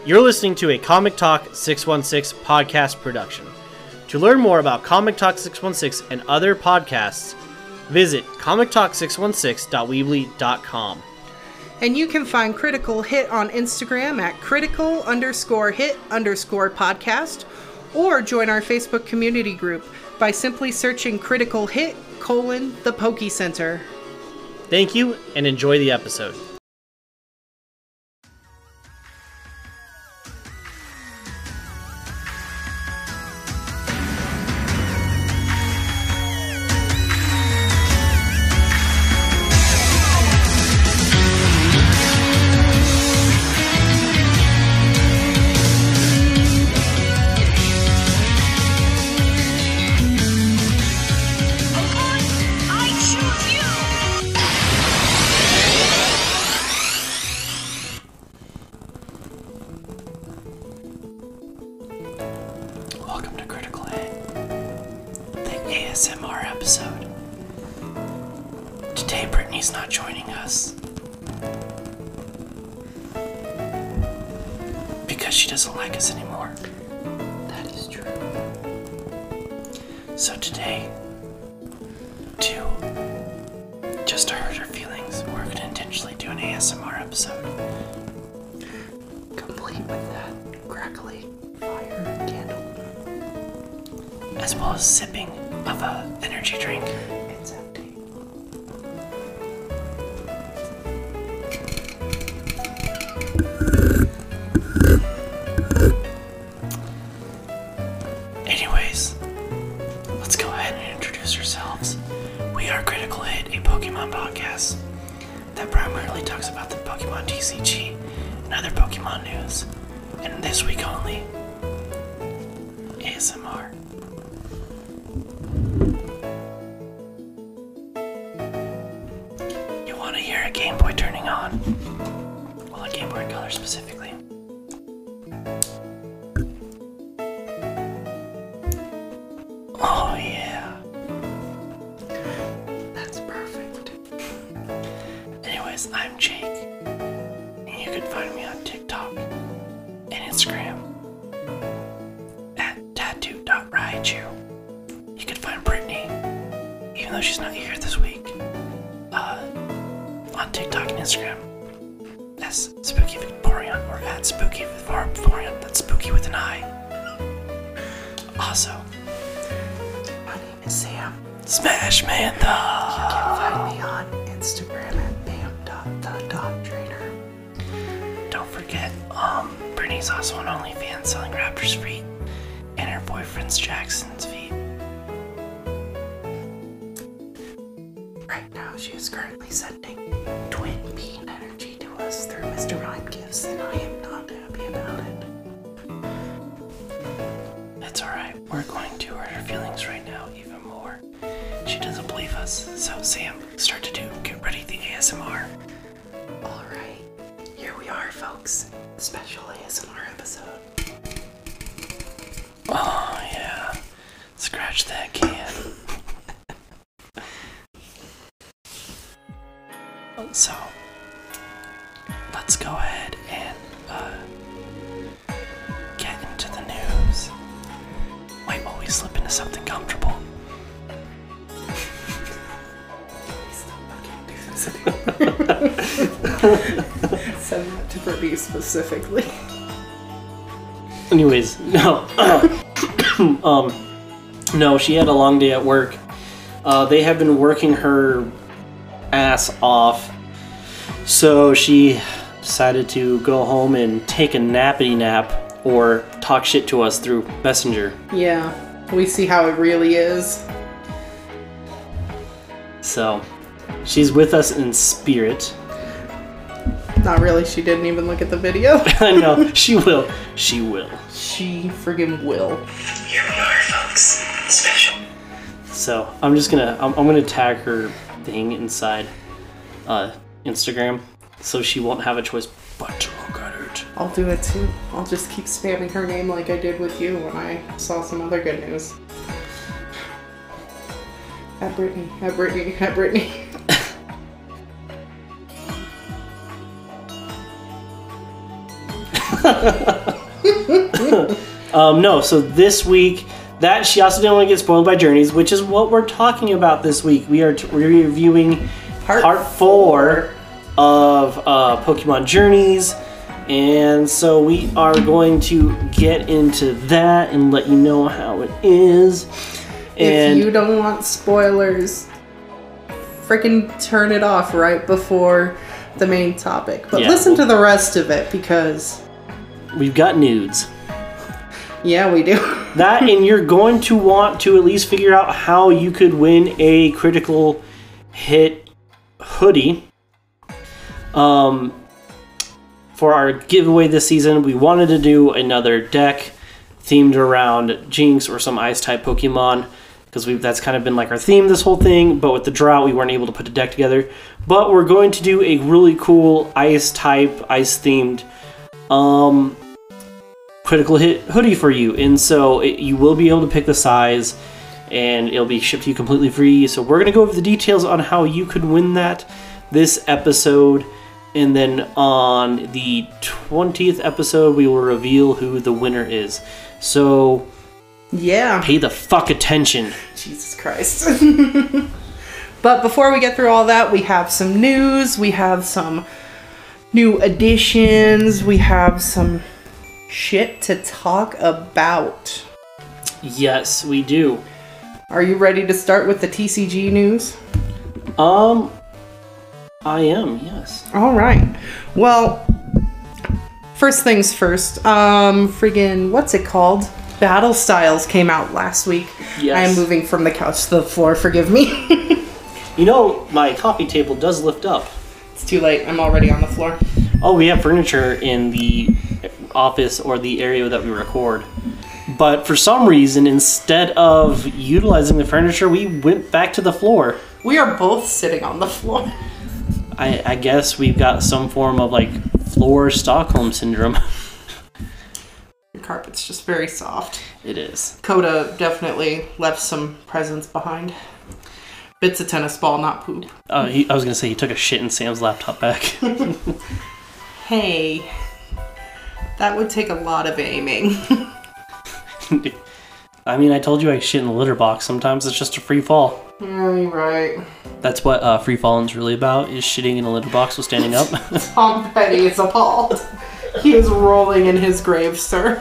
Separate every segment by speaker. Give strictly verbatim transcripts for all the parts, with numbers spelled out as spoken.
Speaker 1: You're listening to a Comic Talk six one six podcast production. To learn more about Comic Talk six one six and other podcasts, visit comic talk six one six dot weebly dot com.
Speaker 2: And you can find Critical Hit on Instagram at critical underscore hit underscore podcast, or join our Facebook community group by simply searching Critical Hit colon the Poke Center.
Speaker 1: Thank you and enjoy the episode.
Speaker 3: So, let's go ahead and uh, get into the news. Wait, while we slip into something comfortable.
Speaker 2: Send that to Brittany specifically.
Speaker 1: Anyways, no. um, no, she had a long day at work. Uh, they have been working her ass off. So she decided to go home and take a nappity nap or talk shit to us through Messenger.
Speaker 2: Yeah, we see how it really is.
Speaker 1: So, she's with us in spirit.
Speaker 2: Not really, she didn't even look at the video.
Speaker 1: I know, she will. She will.
Speaker 2: She friggin' will.
Speaker 3: Here we are, folks. Special.
Speaker 1: So, I'm just gonna, I'm, I'm gonna tag her thing inside uh, Instagram, so she won't have a choice but to look at it.
Speaker 2: I'll do it too. I'll just keep spamming her name like I did with you when I saw some other good news. At Brittany, at Brittany, at Brittany.
Speaker 1: um, no, so this week, that she also didn't want to get spoiled by Journeys, which is what we're talking about this week. We are t- we're reviewing
Speaker 2: Part,
Speaker 1: part four of uh, Pokemon Journeys. And so we are going to get into that and let you know how it is. And
Speaker 2: if you don't want spoilers, freaking turn it off right before the main topic. But
Speaker 1: Yeah.
Speaker 2: listen to the rest of it because,
Speaker 1: we've got nudes.
Speaker 2: yeah, we do.
Speaker 1: That, and you're going to want to at least figure out how you could win a critical hit hoodie. Um, for our giveaway this season, we wanted to do another deck themed around Jinx or some Ice-type Pokemon, because we've that's kind of been like our theme this whole thing, but with the drought, we weren't able to put a deck together. But we're going to do a really cool Ice-type, Ice-themed um, critical hit hoodie for you. And so it, you will be able to pick the size, and it'll be shipped to you completely free. So we're going to go over the details on how you could win that this episode. And then on the twentieth episode, we will reveal who the winner is. So,
Speaker 2: Yeah.
Speaker 1: pay the fuck attention.
Speaker 2: Jesus Christ. But before we get through all that, we have some news. We have some new additions. We have some shit to talk about.
Speaker 1: Yes, we do.
Speaker 2: Are you ready to start with the T C G news?
Speaker 1: Um, I am, yes.
Speaker 2: All right. Well, first things first. Um, friggin', what's it called? Battle Styles came out last week.
Speaker 1: Yes.
Speaker 2: I am moving from the couch to the floor. Forgive me.
Speaker 1: You know, my coffee table does lift up.
Speaker 2: It's too late. I'm already on the floor.
Speaker 1: Oh, we have furniture in the office or the area that we record. But for some reason, instead of utilizing the furniture, we went back to the floor.
Speaker 2: We are both sitting on the floor.
Speaker 1: I, I guess we've got some form of, like, floor Stockholm syndrome.
Speaker 2: Your carpet's just very soft.
Speaker 1: It is.
Speaker 2: Coda definitely left some presents behind. Bits of tennis ball, not poop.
Speaker 1: Uh, he, I was going to say he took a shit in Sam's laptop bag.
Speaker 2: Hey, that would take a lot of aiming.
Speaker 1: I mean, I told you I shit in the litter box. Sometimes it's just a free fall.
Speaker 2: Yeah, you're right.
Speaker 1: That's what uh, free falling's really about, is shitting in a litter box while standing up.
Speaker 2: Tom Petty is appalled. He is rolling in his grave, sir.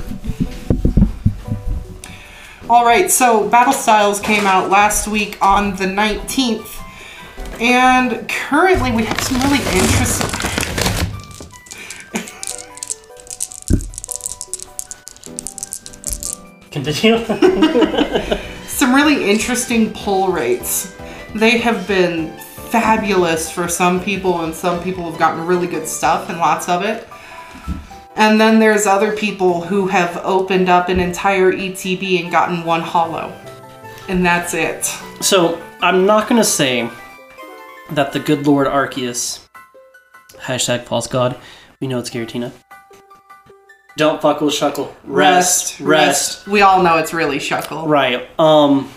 Speaker 2: Alright, so Battle Styles came out last week on the nineteenth. And currently we have some really interesting...
Speaker 1: Continue.
Speaker 2: some really interesting pull rates. They have been fabulous for some people, and some people have gotten really good stuff and lots of it. And then there's other people who have opened up an entire E T B and gotten one holo. And that's it.
Speaker 1: So, I'm not going to say that the good Lord Arceus, hashtag false god, we know it's Giratina. Don't fuck with Shuckle. Rest, rest. rest.
Speaker 2: We all know it's really Shuckle.
Speaker 1: Right. Um,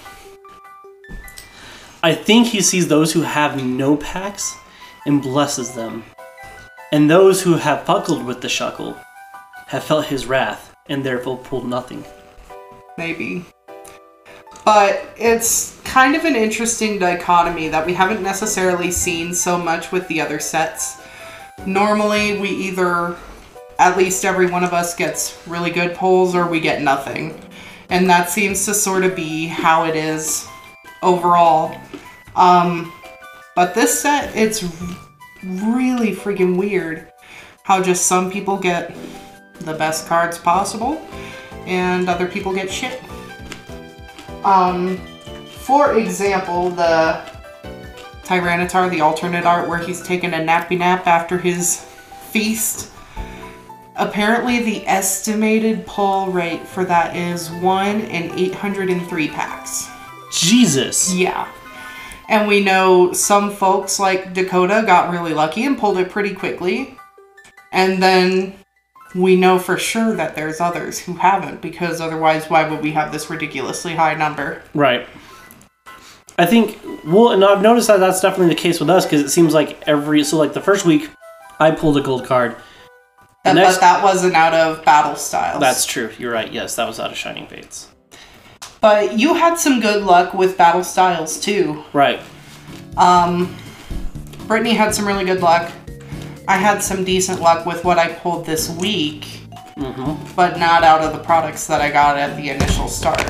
Speaker 1: I think he sees those who have no packs and blesses them. And those who have fuckled with the Shuckle have felt his wrath and therefore pulled nothing.
Speaker 2: Maybe. But it's kind of an interesting dichotomy that we haven't necessarily seen so much with the other sets. Normally, we either, at least every one of us gets really good pulls or we get nothing. And that seems to sort of be how it is overall. Um, but this set, it's really freaking weird how just some people get the best cards possible and other people get shit. Um, for example, the Tyranitar, the alternate art where he's taken a nappy nap after his feast. Apparently the estimated pull rate for that is one in eight hundred three packs.
Speaker 1: Jesus!
Speaker 2: Yeah. And we know some folks like Dakota got really lucky and pulled it pretty quickly. And then we know for sure that there's others who haven't, because otherwise why would we have this ridiculously high number?
Speaker 1: Right. I think, well, and I've noticed that that's definitely the case with us, because it seems like every, so like the first week, I pulled a gold card.
Speaker 2: And,
Speaker 1: next-
Speaker 2: but that wasn't out of Battle Styles.
Speaker 1: That's true. You're right. Yes, that was out of Shining Fates.
Speaker 2: But you had some good luck with Battle Styles too.
Speaker 1: Right.
Speaker 2: Um, Brittany had some really good luck. I had some decent luck with what I pulled this week,
Speaker 1: Mm-hmm.
Speaker 2: but not out of the products that I got at the initial start.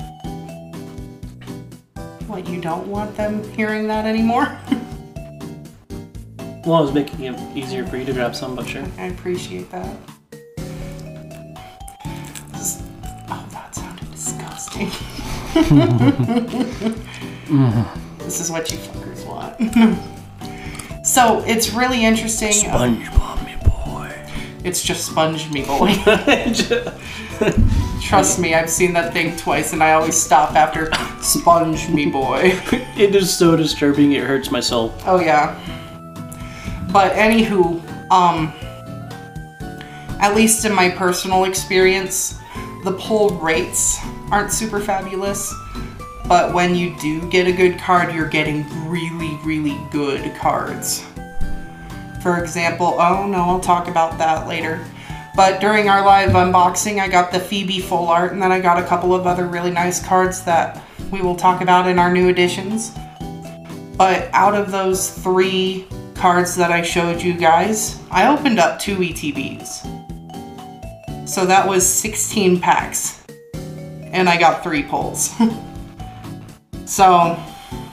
Speaker 2: What, you don't want them hearing that anymore?
Speaker 1: Well, I was making it easier for you to grab some, but sure.
Speaker 2: I appreciate that. This- oh, that sounded disgusting. This is what you fuckers want. So, it's really interesting.
Speaker 1: SpongeBob, me boy.
Speaker 2: It's just Sponge Me Boy. Trust me, I've seen that thing twice and I always stop after Sponge Me Boy.
Speaker 1: It is so disturbing, it hurts my soul.
Speaker 2: Oh yeah. But anywho, um, at least in my personal experience, the pull rates aren't super fabulous. But when you do get a good card, you're getting really, really good cards. For example, oh no, I'll talk about that later. But during our live unboxing, I got the Phoebe full art, and then I got a couple of other really nice cards that we will talk about in our new editions. But out of those three cards that I showed you guys, I opened up two E T Bs. So that was sixteen packs. And I got three pulls. So,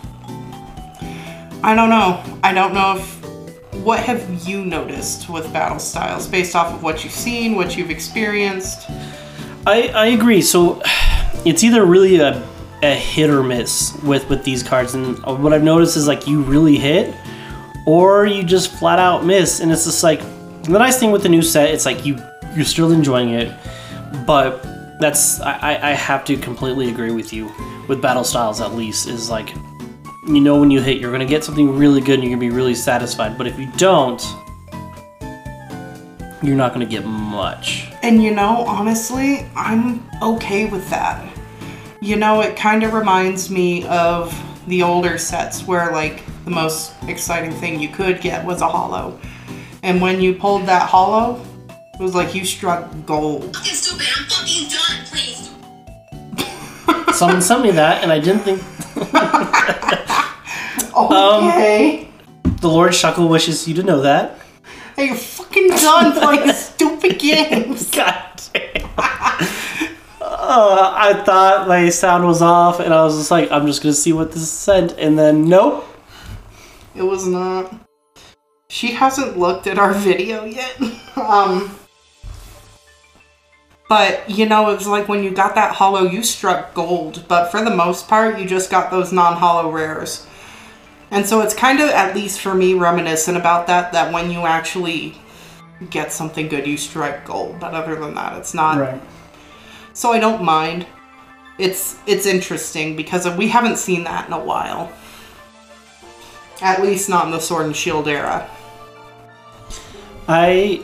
Speaker 2: I don't know. I don't know if, what have you noticed with Battle Styles based off of what you've seen, what you've experienced?
Speaker 1: I, I agree. So it's either really a, a hit or miss with, with these cards. And what I've noticed is like you really hit or you just flat out miss. And it's just like, the nice thing with the new set, it's like you, you're still enjoying it. But that's, I, I have to completely agree with you. With Battle Styles at least, is like, you know when you hit, you're going to get something really good and you're going to be really satisfied. But if you don't, you're not going to get much.
Speaker 2: And you know, honestly, I'm okay with that. You know, it kind of reminds me of the older sets where like the most exciting thing you could get was a holo. And when you pulled that holo, it was like you struck gold.
Speaker 4: Fucking stupid, I'm fucking done, please.
Speaker 1: Someone sent me that and I didn't think...
Speaker 2: Okay.
Speaker 1: Um, the Lord Shuckle wishes you to know that.
Speaker 2: Hey, you're fucking done playing stupid games.
Speaker 1: God damn. Uh, I thought my sound was off, and I was just like, I'm just gonna see what this sent, and then nope.
Speaker 2: It was not. She hasn't looked at our video yet. um, but you know, it was like when you got that holo, you struck gold. But for the most part, you just got those non-holo rares. And so it's kind of, at least for me, reminiscent about that, that when you actually get something good, you strike gold. But other than that, it's not.
Speaker 1: Right.
Speaker 2: So I don't mind. It's it's interesting because we haven't seen that in a while. At least not in the Sword and Shield era.
Speaker 1: I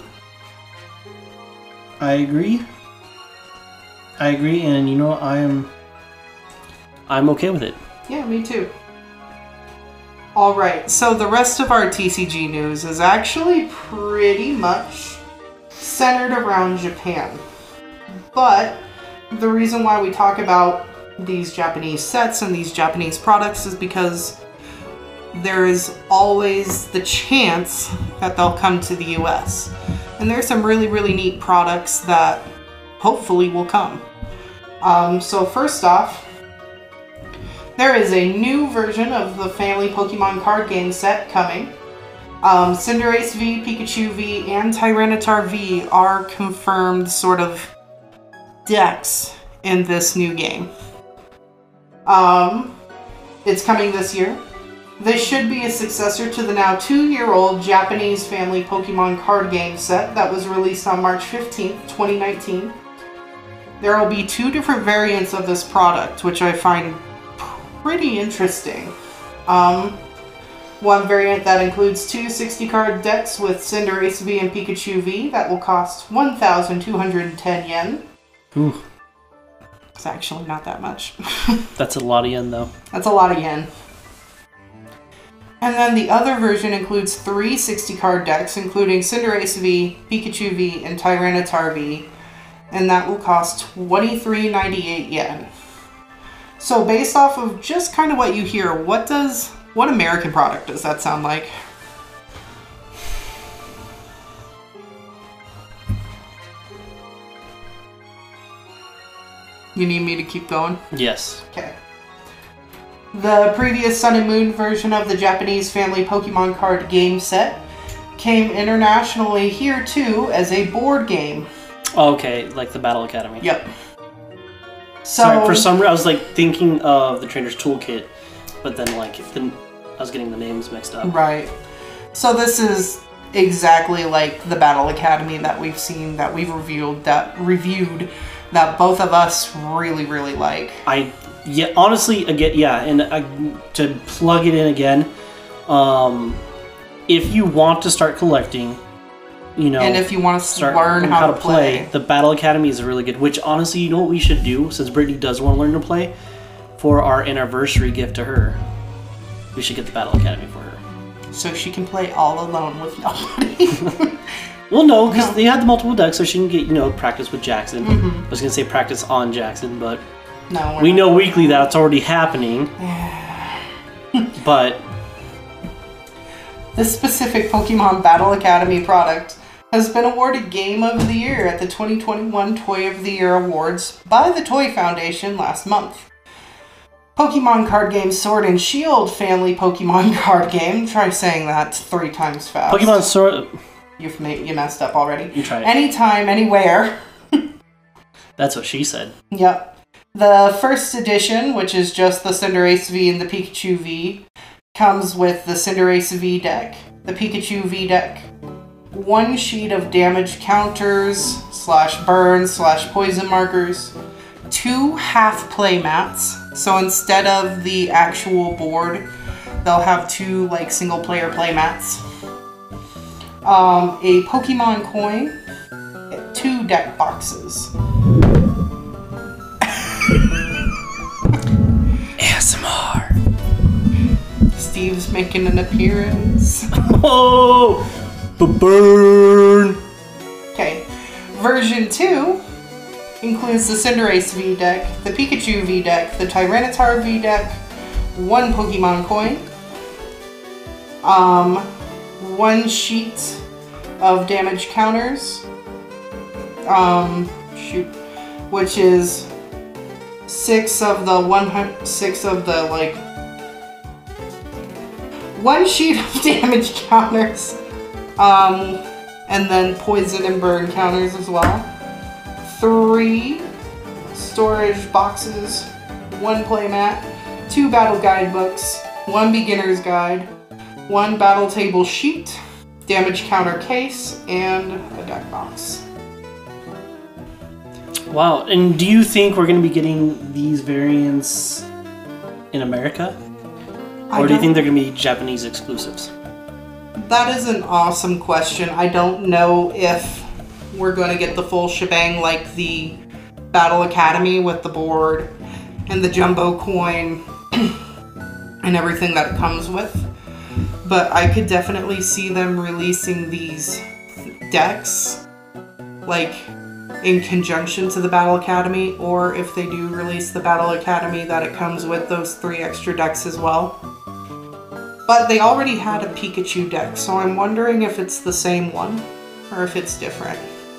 Speaker 1: I agree. I agree, and you know, I am I'm okay with it.
Speaker 2: Yeah, me too. Alright, so the rest of our T C G news is actually pretty much centered around Japan. But the reason why we talk about these Japanese sets and these Japanese products is because there is always the chance that they'll come to the U S. And there's some really, really neat products that hopefully will come. Um, so first off, there is a new version of the Family Pokemon card game set coming. Um, Cinderace V, Pikachu V, and Tyranitar V are confirmed sort of decks in this new game. Um, it's coming this year. This should be a successor to the now two-year-old Japanese Family Pokemon card game set that was released on March fifteenth, twenty nineteen. There will be two different variants of this product, which I find pretty interesting. Um, one variant that includes two sixty card decks with Cinderace V and Pikachu V that will cost one thousand two hundred ten yen.
Speaker 1: Ooh.
Speaker 2: It's actually not that much.
Speaker 1: That's a lot of yen, though.
Speaker 2: That's a lot of yen. And then the other version includes three sixty card decks, including Cinderace V, Pikachu V, and Tyranitar V. And that will cost twenty-three ninety-eight yen. So based off of just kind of what you hear, what does, what American product does that sound like? You need me to keep going?
Speaker 1: Yes.
Speaker 2: Okay. The previous Sun and Moon version of the Japanese Family Pokemon card game set came internationally here too as a board game.
Speaker 1: Okay, like the Battle Academy.
Speaker 2: Yep. So
Speaker 1: Sorry, for some reason I was like thinking of the Trainer's Toolkit, but then like the, I was getting the names mixed up.
Speaker 2: Right. So this is exactly like the Battle Academy that we've seen, that we've reviewed, that reviewed, that both of us really, really like.
Speaker 1: I yeah, honestly, again, yeah, and I, to plug it in again, um, if you want to start collecting, you know,
Speaker 2: and if you want to
Speaker 1: start
Speaker 2: learn how, to play,
Speaker 1: play, the Battle Academy is really good. Which honestly, you know what we should do, since Brittany does want to learn to play, for our anniversary gift to her, we should get the Battle Academy for her,
Speaker 2: so she can play all alone with nobody.
Speaker 1: Well, no, because
Speaker 2: No.
Speaker 1: they had the multiple decks, so she can get, you know, practice with Jackson.
Speaker 2: Mm-hmm.
Speaker 1: I was gonna say practice on Jackson, but
Speaker 2: No, we're
Speaker 1: we
Speaker 2: not.
Speaker 1: know weekly that's already happening. But
Speaker 2: This specific Pokemon Battle Academy product has been awarded Game of the Year at the twenty twenty-one Toy of the Year Awards by the Toy Foundation last month. Pokemon card game Sword and Shield family Pokemon card game. Try saying that three times fast.
Speaker 1: Pokemon Sword.
Speaker 2: You've made, you messed up already.
Speaker 1: You tried.
Speaker 2: Anytime, anywhere.
Speaker 1: That's what she said.
Speaker 2: Yep. The first edition, which is just the Cinderace V and the Pikachu V, comes with the Cinderace V deck, the Pikachu V deck, one sheet of damage counters, slash burn, slash poison markers, two half play mats. So instead of the actual board, they'll have two like single player play mats. Um, a Pokemon coin, two deck boxes.
Speaker 1: A S M R.
Speaker 2: Steve's making an appearance.
Speaker 1: Oh, burn.
Speaker 2: Okay, version two includes the Cinderace V deck, the Pikachu V deck, the Tyranitar V deck, one Pokemon coin, um, one sheet of damage counters, um, shoot, which is six of the one hundred, six of the like, one sheet of damage counters, um, and then poison and burn counters as well. Three storage boxes, one playmat, two battle guidebooks, one beginner's guide, one battle table sheet, damage counter case, and a deck box.
Speaker 1: Wow. And do you think we're going to be getting these variants in America?
Speaker 2: I
Speaker 1: Or do you
Speaker 2: don't-
Speaker 1: think they're going to be Japanese exclusives?
Speaker 2: That is an awesome question. I don't know if we're going to get the full shebang like the Battle Academy with the board and the jumbo coin and everything that it comes with. But I could definitely see them releasing these decks like in conjunction to the Battle Academy, or if they do release the Battle Academy, that it comes with those three extra decks as well. But they already had a Pikachu deck, so I'm wondering if it's the same one or if it's different.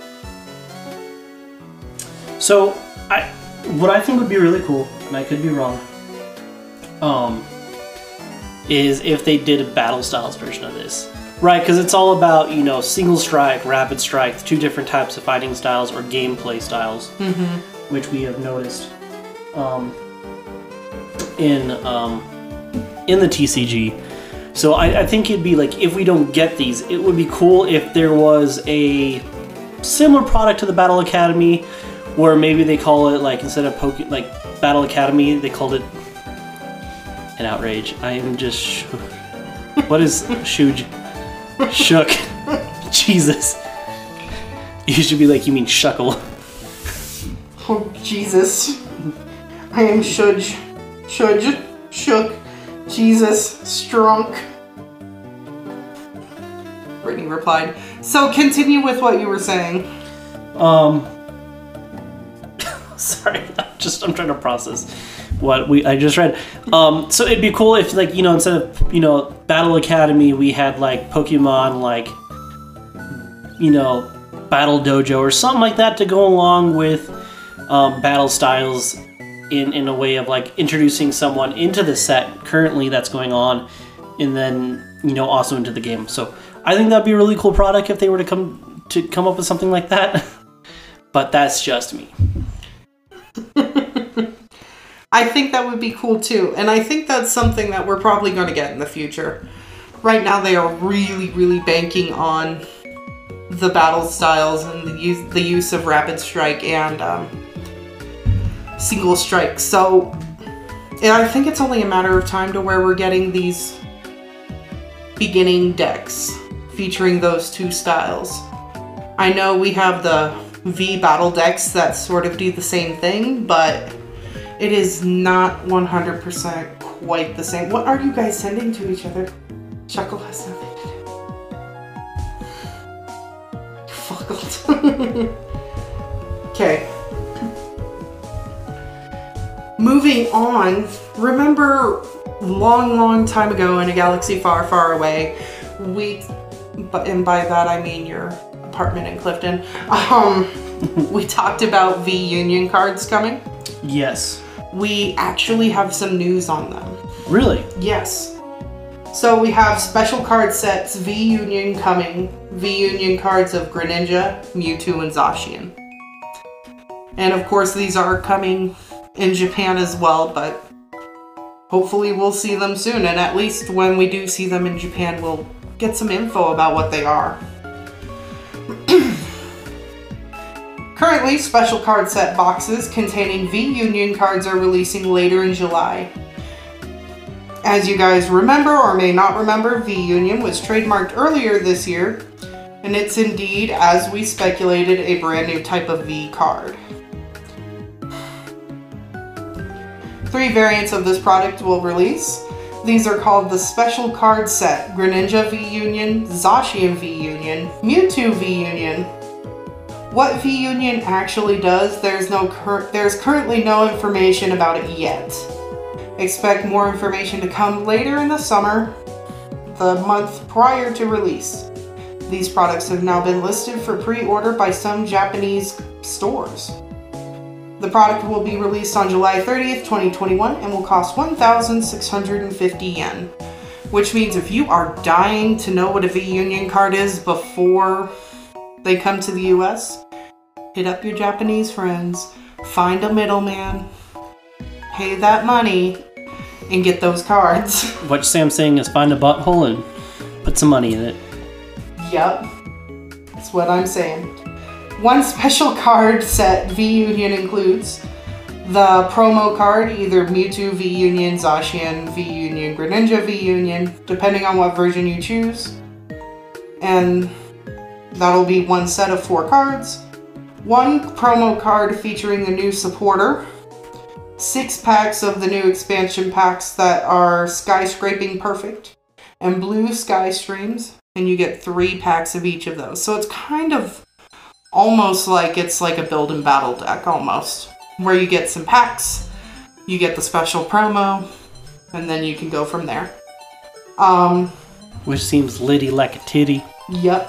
Speaker 1: So, I, what I think would be really cool, and I could be wrong, um, is if they did a Battle Styles version of this. Right, because it's all about, you know, single strike, rapid strike, two different types of fighting styles or gameplay styles,
Speaker 2: Mm-hmm.
Speaker 1: which we have noticed um, in um, in the T C G. So I, I think it'd be like, if we don't get these, it would be cool if there was a similar product to the Battle Academy, where maybe they call it, like, instead of Poke, like Battle Academy, they called it an outrage. I am just sh- what is shuj? Shook. Jesus. You should be like, you mean shuckle.
Speaker 2: Oh, Jesus. I am Shudge. Shudge. Shook. Jesus. Strunk. Brittany replied. So continue with what you were saying.
Speaker 1: Um, sorry, I'm just I'm trying to process what we I just read. Um, so it'd be cool if, like, you know, instead of, you know, Battle Academy, we had like Pokemon, like, you know, Battle Dojo or something like that to go along with um, battle styles in in a way of like introducing someone into the set currently that's going on, and then, you know, also into the game. So I think that'd be a really cool product if they were to come to come up with something like that. But that's just me.
Speaker 2: I think that would be cool too, and I think that's something that we're probably going to get in the future. Right now they are really, really banking on the battle styles and the use, the use of Rapid Strike and um, Single Strike. So and I think it's only a matter of time to where we're getting these beginning decks featuring those two styles. I know we have the V battle decks that sort of do the same thing, but it is not one hundred percent quite the same. What are you guys sending to each other? Chuckle has nothing to do. Fuckled. Okay. Moving on, remember long, long time ago in a galaxy far, far away, we, but and by that I mean your apartment in Clifton, um, we talked about V-Union cards coming.
Speaker 1: Yes.
Speaker 2: We actually have some news on them.
Speaker 1: Really?
Speaker 2: Yes. So we have special card sets V-Union coming. V-Union cards of Greninja, Mewtwo, and Zacian. And of course these are coming in Japan as well, but hopefully we'll see them soon. And at least when we do see them in Japan, we'll get some info about what they are. Currently, special card set boxes containing V-Union cards are releasing later in July. As you guys remember or may not remember, V-Union was trademarked earlier this year, and it's indeed, as we speculated, a brand new type of V card. Three variants of this product will release. These are called the Special Card Set: Greninja V-Union, Zacian V-Union, Mewtwo V-Union. What V-Union actually does, there's no cur there's currently no information about it yet. Expect more information to come later in the summer, the month prior to release. These products have now been listed for pre-order by some Japanese stores. The product will be released on July thirtieth, twenty twenty-one and will cost one thousand six hundred fifty yen. Which means if you are dying to know what a V-Union card is before they come to the U S, hit up your Japanese friends, find a middleman, pay that money, and get those cards.
Speaker 1: What Sam's saying is find a butthole and put some money in it.
Speaker 2: Yep, that's what I'm saying. One special card set V-Union includes the promo card, either Mewtwo V-Union, Zacian V-Union, Greninja V-Union, depending on what version you choose. And that'll be one set of four cards. One promo card featuring the new supporter. Six packs of the new expansion packs that are Skyscraping Perfect and Blue Sky Streams. And you get three packs of each of those. So it's kind of almost like it's like a build and battle deck almost. Where you get some packs, you get the special promo, and then you can go from there. Um,
Speaker 1: Which seems litty like a titty.
Speaker 2: Yep.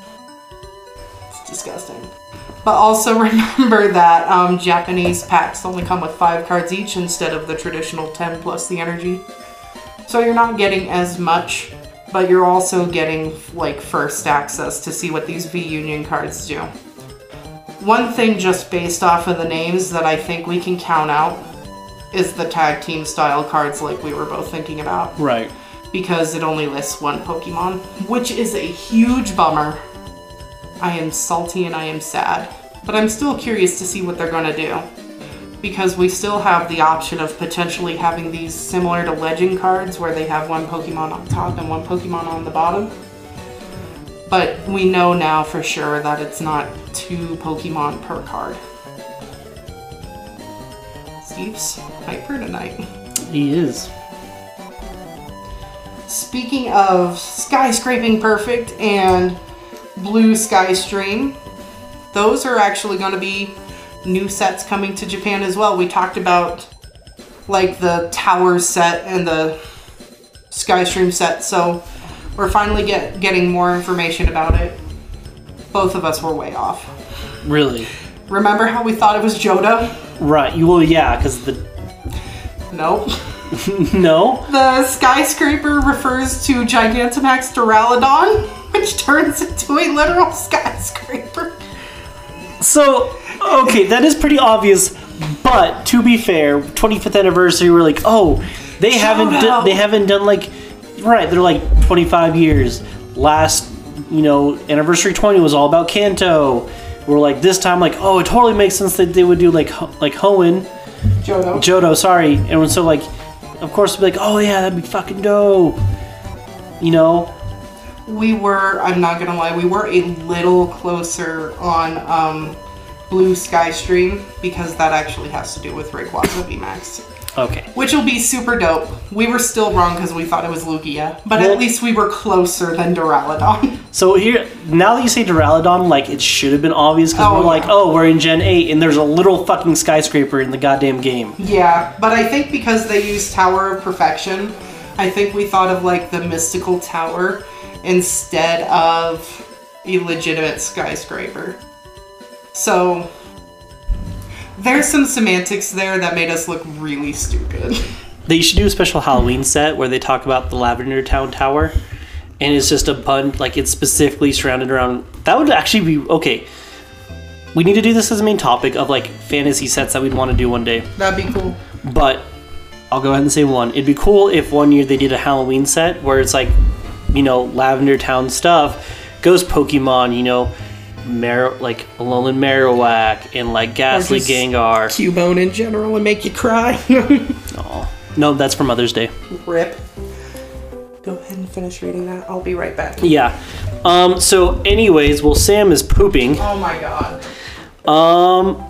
Speaker 2: It's disgusting. But also remember that um, Japanese packs only come with five cards each instead of the traditional ten plus the energy. So you're not getting as much, but you're also getting like first access to see what these V-Union cards do. One thing just based off of the names that I think we can count out is the tag team style cards like we were both thinking about.
Speaker 1: Right.
Speaker 2: Because it only lists one Pokemon, which is a huge bummer. I am salty and I am sad, but I'm still curious to see what they're going to do. Because we still have the option of potentially having these similar to Legend cards where they have one Pokemon on top and one Pokemon on the bottom. But we know now for sure that it's not two Pokemon per card. Steve's hyper tonight.
Speaker 1: He is.
Speaker 2: speaking of Skyscraping Perfect and Blue Sky Stream, those are actually going to be new sets coming to Japan as well. We talked about like the tower set and the Skystream set, so we're finally get getting more information about it. Both of us were way off.
Speaker 1: Really?
Speaker 2: Remember how we thought it was Jodo?
Speaker 1: Right. Well, yeah, because the...
Speaker 2: Nope.
Speaker 1: No?
Speaker 2: The skyscraper refers to Gigantamax Duraludon, which turns into a literal skyscraper.
Speaker 1: So, okay, that is pretty obvious, but to be fair, twenty-fifth anniversary, we're like, oh, they haven't done, they haven't done like, right, they're like twenty-five years. Last, you know, anniversary twenty was all about Kanto. We're like, this time, like, oh, it totally makes sense that they would do like, like Hoenn.
Speaker 2: Jodo.
Speaker 1: Jodo, sorry. And so, like, of course, we'd be like, oh yeah, that'd be fucking dope. You know?
Speaker 2: We were, I'm not gonna lie, we were a little closer on um, Blue Sky Stream because that actually has to do with Rayquaza V MAX.
Speaker 1: Okay.
Speaker 2: Which will be super dope. We were still wrong because we thought it was Lugia, but
Speaker 1: Well-
Speaker 2: at least we were closer than Duraludon.
Speaker 1: So here, now that you say Duraludon, like, it should have been obvious because
Speaker 2: Oh,
Speaker 1: we're like,
Speaker 2: yeah.
Speaker 1: oh, we're in Gen eight and there's a little fucking skyscraper in the goddamn game.
Speaker 2: Yeah, but I think because they used Tower of Perfection, I think we thought of like the mystical tower instead of a legitimate skyscraper. So there's some semantics there that made us look really stupid.
Speaker 1: They should do a special Halloween set where they talk about the Lavender Town Tower, and it's just a bunch, like, it's specifically surrounded around. That would actually be okay. We need to do this as a main topic of like fantasy sets that we'd want to do one day.
Speaker 2: That'd be cool.
Speaker 1: But I'll go ahead and say one. It'd be cool if one year they did a Halloween set where it's like, you know, Lavender Town stuff, goes Pokemon, you know, Mar- like Alolan Marowak and like Ghastly
Speaker 2: just
Speaker 1: Gengar.
Speaker 2: Cubone in general and make you cry.
Speaker 1: Aw. No, that's for Mother's Day.
Speaker 2: Rip. Go ahead and finish reading that. I'll be right back.
Speaker 1: Yeah. Um. So, anyways, well, Sam is pooping.
Speaker 2: Oh my god.
Speaker 1: Um.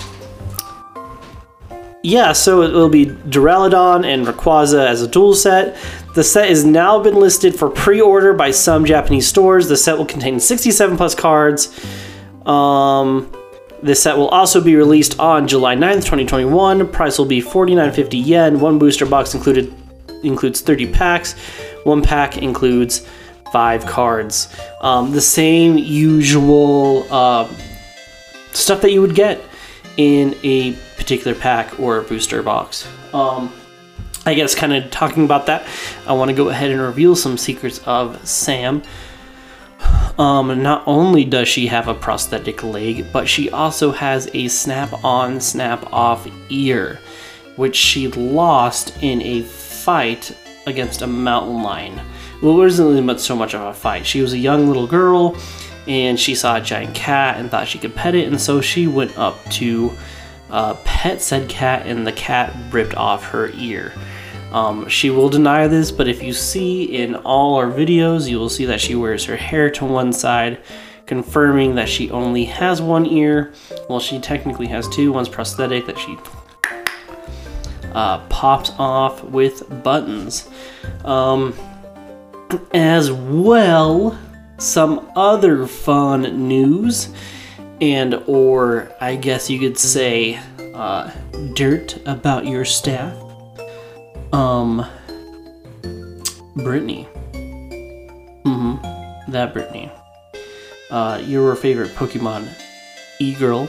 Speaker 1: Yeah, so it'll be Duraludon and Rayquaza as a dual set. The set has now been listed for pre-order by some Japanese stores. The set will contain sixty-seven plus cards. Um, this set will also be released on July ninth, twenty twenty-one. Price will be forty-nine fifty yen. One booster box included includes thirty packs. One pack includes five cards. Um, the same usual uh, stuff that you would get in a particular pack or a booster box. Um, I guess kind of talking about that, I want to go ahead and reveal some secrets of Sam. Um, not only does she have a prosthetic leg, but she also has a snap-on, snap-off ear, which she lost in a fight against a mountain lion. Well, it wasn't really much, so much of a fight. She was a young little girl, and she saw a giant cat and thought she could pet it, and so she went up to uh, pet said cat, and the cat ripped off her ear. Um, she will deny this, but if you see in all our videos, you will see that she wears her hair to one side, confirming that she only has one ear. Well, she technically has two. One's prosthetic that she uh, pops off with buttons. Um, as well, some other fun news, and or I guess you could say uh, dirt about your staff. Um, Brittany. Mm-hmm. That Brittany. Uh, your favorite Pokemon e-girl.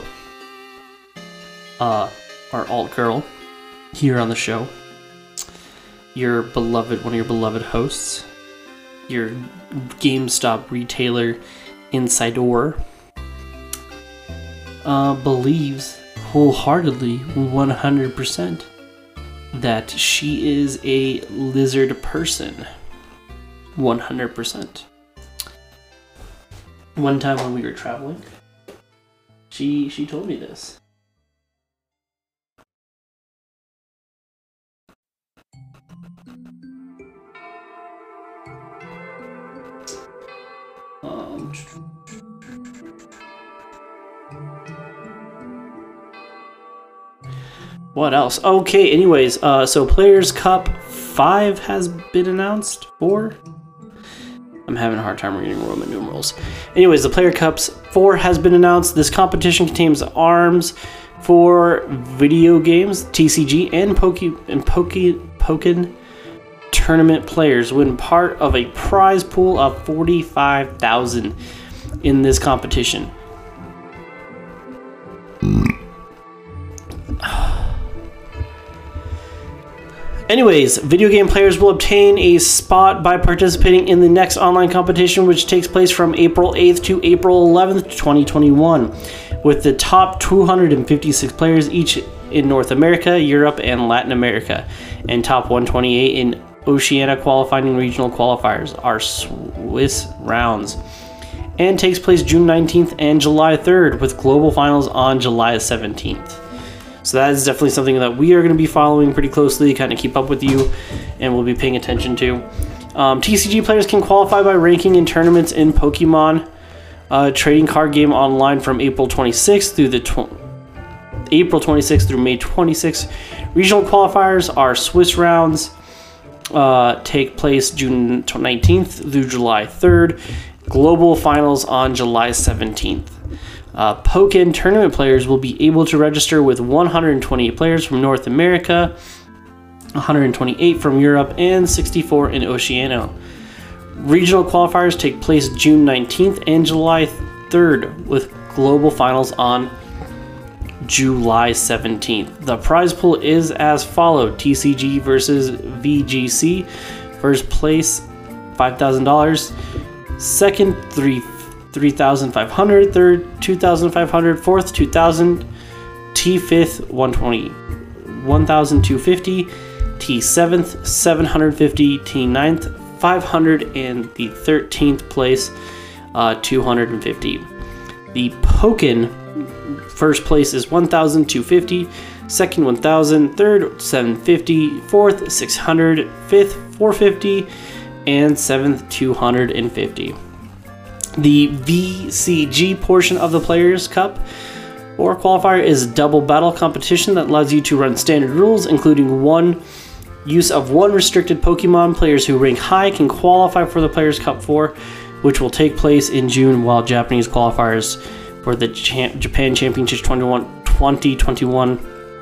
Speaker 1: Uh, our alt girl here on the show. Your beloved, one of your beloved hosts. Your GameStop retailer insider. Uh, believes wholeheartedly, one hundred percent, that she is a lizard person. one hundred percent. One time when we were traveling, she she told me this. Um, what else? Okay, anyways, uh, so Players Cup five has been announced. Four? I'm having a hard time reading Roman numerals. Anyways, the Player Cups four has been announced. This competition contains arms for video games, T C G, and Poke and Poke Pokken tournament players win part of a prize pool of forty-five thousand in this competition. Anyways, video game players will obtain a spot by participating in the next online competition, which takes place from April eighth to April eleventh, twenty twenty-one, with the top two hundred fifty-six players each in North America, Europe, and Latin America, and top one hundred twenty-eight in Oceania qualifying and regional qualifiers are Swiss rounds, and takes place June nineteenth and July third, with global finals on July seventeenth. So that is definitely something that we are going to be following pretty closely, kind of keep up with you, and we'll be paying attention to. Um, T C G players can qualify by ranking in tournaments in Pokemon uh, trading card game online from April twenty-sixth through the tw April twenty-sixth through May twenty-sixth. Regional qualifiers are Swiss rounds, uh, take place June nineteenth through July third. Global finals on July seventeenth. Uh, Pokken tournament players will be able to register with one hundred twenty-eight players from North America, one hundred twenty-eight from Europe, and sixty-four in Oceania. Regional qualifiers take place June nineteenth and July third, with global finals on July seventeenth. The prize pool is as follows: T C G versus V G C. First place, five thousand dollars. Second, three. three thousand five hundred, third two thousand five hundred, fourth two thousand, T fifth one twenty, one thousand two hundred fifty, T seventh seven hundred fifty, T ninth five hundred, and the thirteenth place uh, two hundred fifty. The Pokken first place is one thousand two hundred fifty, second one thousand, third seven hundred fifty, fourth six hundred, fifth four hundred fifty, and seventh two hundred fifty. The V C G portion of the Players' Cup or qualifier is a double battle competition that allows you to run standard rules, including one use of one restricted Pokemon. Players who rank high can qualify for the Players' Cup four, which will take place in June, while Japanese qualifiers for the Champ Japan Championships twenty twenty-one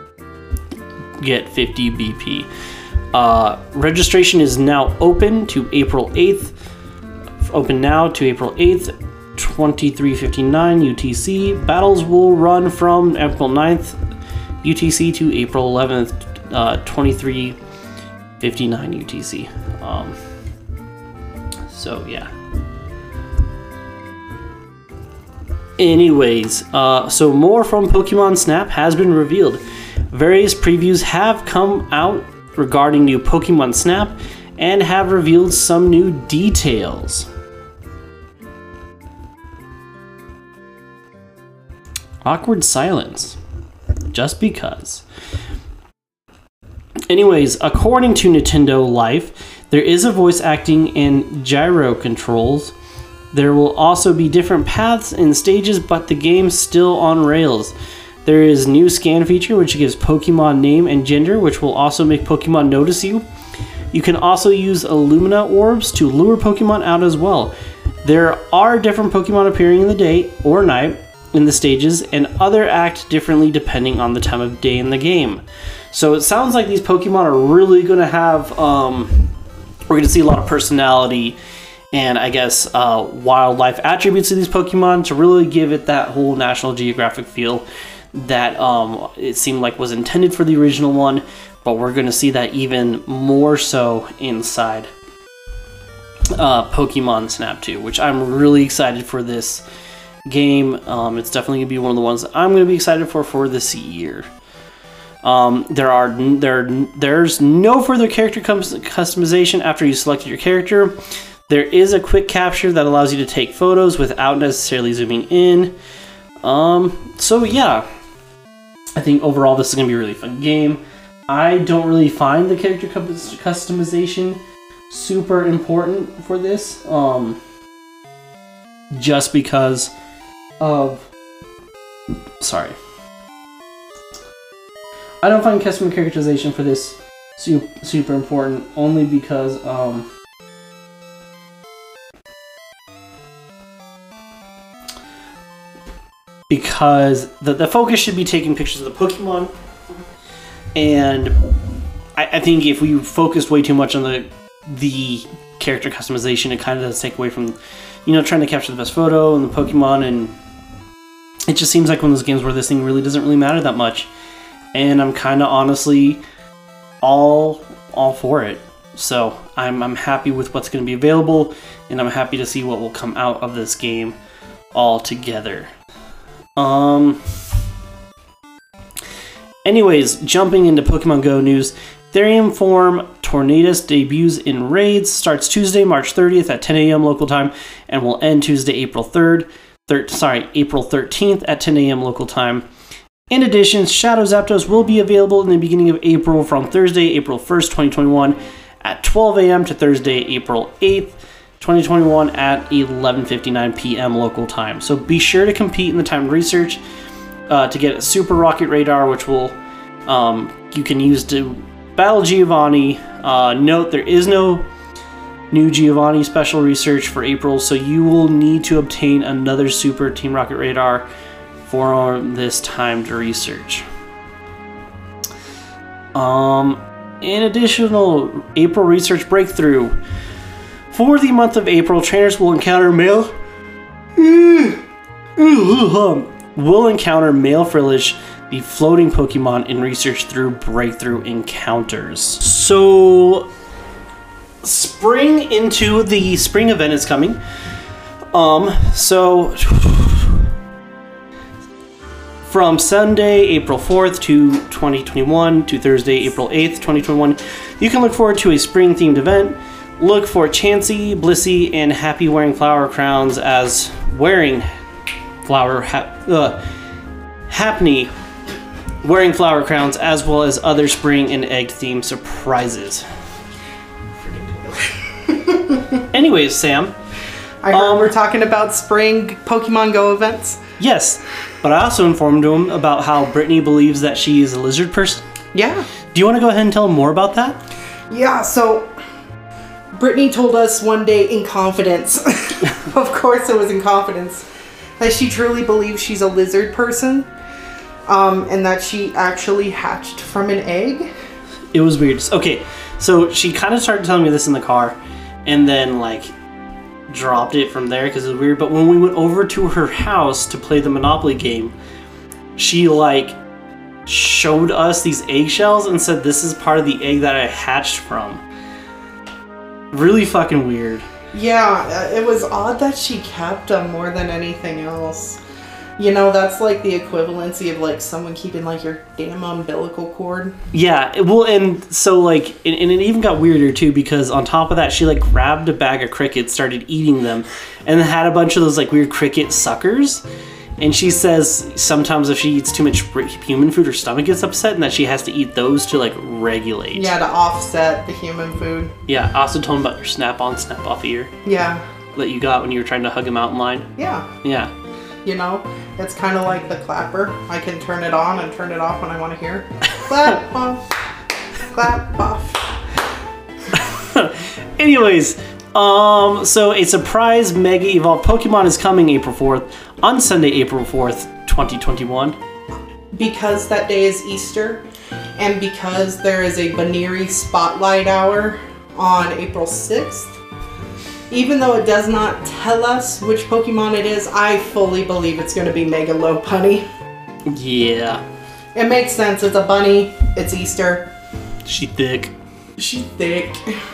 Speaker 1: get fifty B P. Uh, registration is now open to April eighth. Open now to April eighth, twenty-three fifty-nine U T C. Battles will run from April ninth U T C to April eleventh, uh, twenty-three fifty-nine U T C. Um, so yeah. Anyways, uh, so more from Pokemon Snap has been revealed. Various previews have come out regarding new Pokemon Snap and have revealed some new details. Awkward silence. Just because. Anyways, according to Nintendo Life, there is a voice acting and gyro controls. There will also be different paths and stages, but the game's still on rails. There is new scan feature, which gives Pokemon name and gender, which will also make Pokemon notice you. You can also use Illumina orbs to lure Pokemon out as well. There are different Pokemon appearing in the day or night in the stages, and other act differently depending on the time of day in the game. So it sounds like these Pokemon are really going to have, um, we're going to see a lot of personality and I guess uh, wildlife attributes to these Pokemon to really give it that whole National Geographic feel that um, it seemed like was intended for the original one, but we're going to see that even more so inside uh, Pokemon Snap two, which I'm really excited for this game. Um, it's definitely going to be one of the ones that I'm going to be excited for for this year. Um, there are there there's no further character customization after you selected your character. There is a quick capture that allows you to take photos without necessarily zooming in. Um, so yeah, I think overall this is going to be a really fun game. I don't really find the character customization super important for this, um, just because of, sorry. I don't find custom characterization for this super, super important, only because um, because the, the focus should be taking pictures of the Pokemon, and I, I think if we focused way too much on the the character customization, it kind of does take away from, you know, trying to capture the best photo and the Pokemon, and it just seems like one of those games where this thing really doesn't really matter that much. And I'm kind of honestly all all for it. So I'm, I'm happy with what's going to be available, and I'm happy to see what will come out of this game all together. Um. Anyways, jumping into Pokemon Go news, Therian form Tornadus debuts in raids, starts Tuesday, March thirtieth at ten A M local time, and will end Tuesday, April third. Thir- sorry, April thirteenth at ten A M local time. In addition, Shadow Zapdos will be available in the beginning of April from Thursday, April first, twenty twenty-one at twelve A M to Thursday, April eighth, twenty twenty-one at eleven fifty-nine P M local time. So be sure to compete in the timed research uh, to get a Super Rocket Radar, which will um, you can use to battle Giovanni. Uh, note, there is no new Giovanni special research for April, so you will need to obtain another Super Team Rocket Radar for this timed research. Um, in additional April research breakthrough, for the month of April, trainers will encounter male will encounter male Frillish, the floating Pokemon, in research through breakthrough encounters. So, spring into the spring event is coming. Um, so from Sunday, April fourth to twenty twenty-one to Thursday, April eighth, twenty twenty-one, you can look forward to a spring-themed event. Look for Chansey, Blissey, and Happy wearing flower crowns as wearing flower ha- uh, Happy wearing flower crowns, as well as other spring and egg-themed surprises. Anyways, Sam,
Speaker 2: I heard
Speaker 1: Um,
Speaker 2: we're talking about spring Pokemon Go events.
Speaker 1: yes, but I also informed him about how Brittany believes that she is a lizard person.
Speaker 2: Yeah.
Speaker 1: Do you want to go ahead and tell him more about that?
Speaker 2: Yeah, so Brittany told us one day in confidence, of course it was in confidence, that she truly believes she's a lizard person, um, and that she actually hatched from an egg.
Speaker 1: It was weird. Okay, so she kind of started telling me this in the car, and then like dropped it from there because it was weird. But when we went over to her house to play the Monopoly game, she like showed us these eggshells and said, "This is part of the egg that I hatched from." Really fucking weird.
Speaker 2: Yeah, uh, it was odd that she kept them more than anything else. You know, that's like the equivalency of like someone keeping like your damn umbilical cord.
Speaker 1: Yeah, well, and so like, and, and it even got weirder too, because on top of that, she like grabbed a bag of crickets, started eating them, and then had a bunch of those like weird cricket suckers. And she says sometimes if she eats too much human food, her stomach gets upset, and that she has to eat those to like regulate.
Speaker 2: Yeah, to offset the human food.
Speaker 1: Yeah, I also told him about your snap-on, snap-off ear
Speaker 2: Yeah.
Speaker 1: that you got when you were trying to hug him out in line.
Speaker 2: Yeah.
Speaker 1: Yeah.
Speaker 2: You know, it's kind of like the clapper. I can turn it on and turn it off when I want to hear. Clap off. Clap off.
Speaker 1: Anyways, um, so a surprise Mega Evolved Pokemon is coming April fourth, on Sunday, April fourth, twenty twenty-one.
Speaker 2: Because that day is Easter, and because there is a Baneri Spotlight Hour on April sixth, even though it does not tell us which Pokemon it is, I fully believe it's going to be Mega Lopunny.
Speaker 1: Yeah.
Speaker 2: It makes sense. It's a bunny. It's Easter.
Speaker 1: She thick.
Speaker 2: She's thick.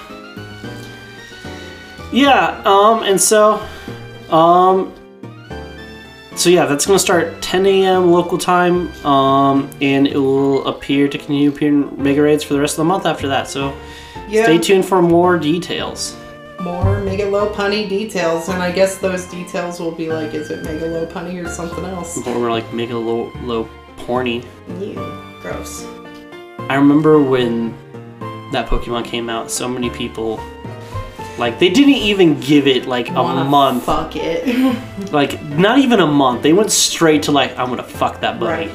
Speaker 1: Yeah, um, and so, um, so yeah, that's gonna start ten A M local time, um, and it will appear to continue appearing in Mega Raids for the rest of the month after that, so
Speaker 2: Yeah.
Speaker 1: stay tuned for more details.
Speaker 2: More Mega Lopunny details, and I guess those details will be like, is it Mega Lopunny or something else?
Speaker 1: Or we're like Mega Low, low Porny.
Speaker 2: Ew, gross.
Speaker 1: I remember when that Pokemon came out, so many people, like, they didn't even give it, like, a
Speaker 2: Wanna
Speaker 1: month.
Speaker 2: Fuck it.
Speaker 1: Like, not even a month. They went straight to, like, I'm gonna fuck that bunny.
Speaker 2: Right.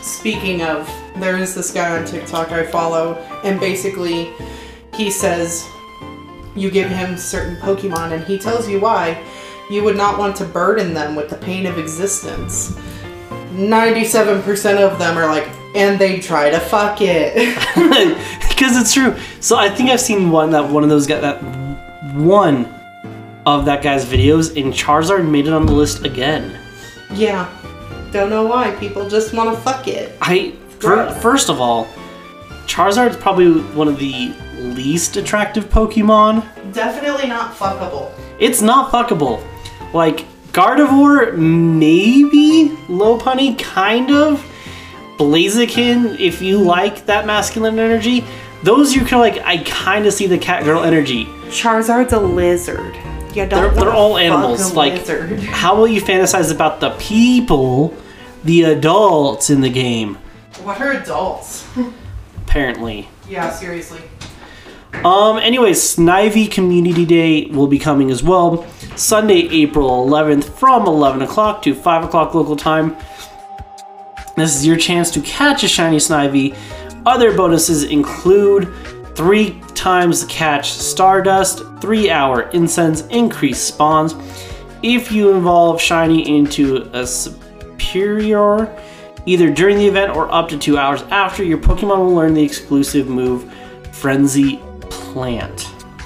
Speaker 2: speaking of, there is this guy on TikTok I follow, and basically he says you give him certain Pokemon and he tells you why you would not want to burden them with the pain of existence. ninety-seven percent of them are like, and they try to fuck it.
Speaker 1: Because it's true. So I think I've seen one that one of those guys, that one of that guy's videos, and Charizard made it on the list again.
Speaker 2: Yeah. Don't know why. People just want to fuck it.
Speaker 1: I fir- First of all, Charizard's probably one of the least attractive Pokemon.
Speaker 2: Definitely not fuckable.
Speaker 1: It's not fuckable. Like, Gardevoir, maybe. Lopunny, kind of. Blaziken, if you like that masculine energy. Those you can, like, I kind of see the cat girl energy.
Speaker 2: Charizard's a lizard. You don't
Speaker 1: They're, they're
Speaker 2: wanna
Speaker 1: all
Speaker 2: fuck
Speaker 1: animals.
Speaker 2: a
Speaker 1: Like,
Speaker 2: lizard.
Speaker 1: how will you fantasize about the people, the adults in the game?
Speaker 2: What are adults?
Speaker 1: Apparently.
Speaker 2: Yeah, seriously.
Speaker 1: Um, anyways, Snivy Community Day will be coming as well. Sunday, April eleventh from eleven o'clock to five o'clock local time. This is your chance to catch a shiny Snivy. Other bonuses include three times catch Stardust, three hour incense, increased spawns. If you involve shiny into a superior, either during the event or up to two hours after, your Pokemon will learn the exclusive move Frenzy Plant.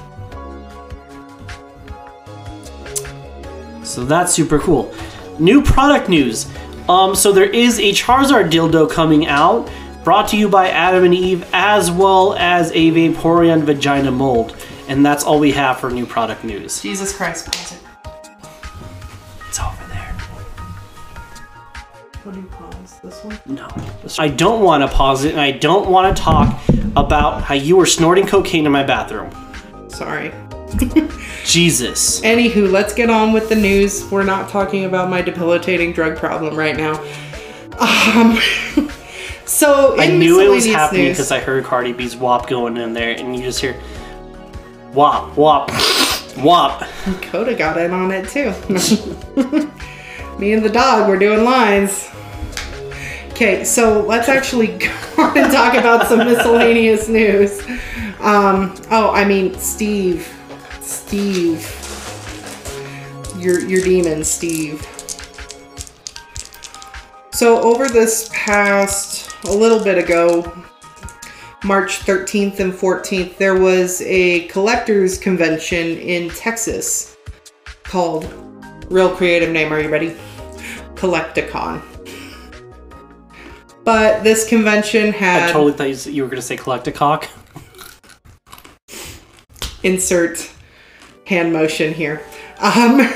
Speaker 1: So that's super cool. New product news. Um, so there is a Charizard dildo coming out, brought to you by Adam and Eve, as well as a Vaporeon vagina mold. And that's all we have for new product news.
Speaker 2: Jesus Christ, pause it.
Speaker 1: It's over there.
Speaker 2: What do you pause? This one?
Speaker 1: No. I don't want to pause it, and I don't want to talk about how you were snorting cocaine in my bathroom.
Speaker 2: Sorry.
Speaker 1: Jesus.
Speaker 2: Anywho, let's get on with the news. We're not talking about my debilitating drug problem right now. Um, so, in
Speaker 1: I knew it was
Speaker 2: miscellaneous
Speaker 1: happening
Speaker 2: news-
Speaker 1: because I heard Cardi B's W A P going in there, and you just hear W A P, W A P, W A P.
Speaker 2: Coda got in on it too. Me and the dog were doing lines. Okay, so let's actually go on and talk about some miscellaneous news. Um, oh, I mean, Steve. Steve. Your, your demon, Steve. So over this past, a little bit ago, March thirteenth and fourteenth, there was a collectors convention in Texas called, real creative name, are you ready? Collecticon. But this convention had...
Speaker 1: I totally thought you s- you were going to say collect a cock.
Speaker 2: Insert hand motion here. Um,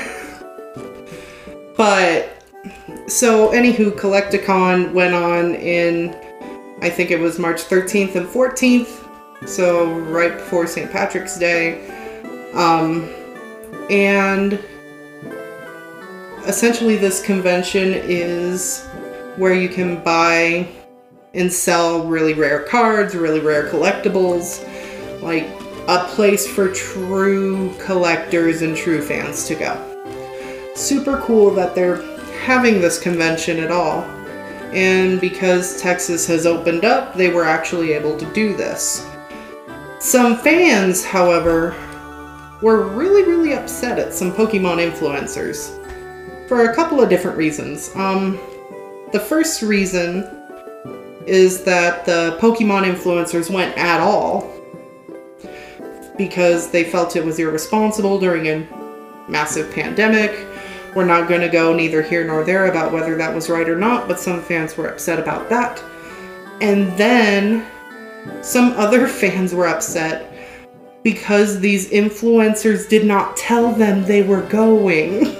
Speaker 2: but, so anywho, Collecticon went on in, I think it was March thirteenth and fourteenth, so right before Saint Patrick's Day. Um, and essentially this convention is where you can buy and sell really rare cards, really rare collectibles, like a place for true collectors and true fans to go. Super cool that they're having this convention at all. And because Texas has opened up, they were actually able to do this. Some fans, however, were really, really upset at some Pokemon influencers for a couple of different reasons. Um, the first reason is that the Pokemon influencers went at all because they felt it was irresponsible during a massive pandemic. We're not going to go neither here nor there about whether that was right or not, but some fans were upset about that. And then some other fans were upset because these influencers did not tell them they were going.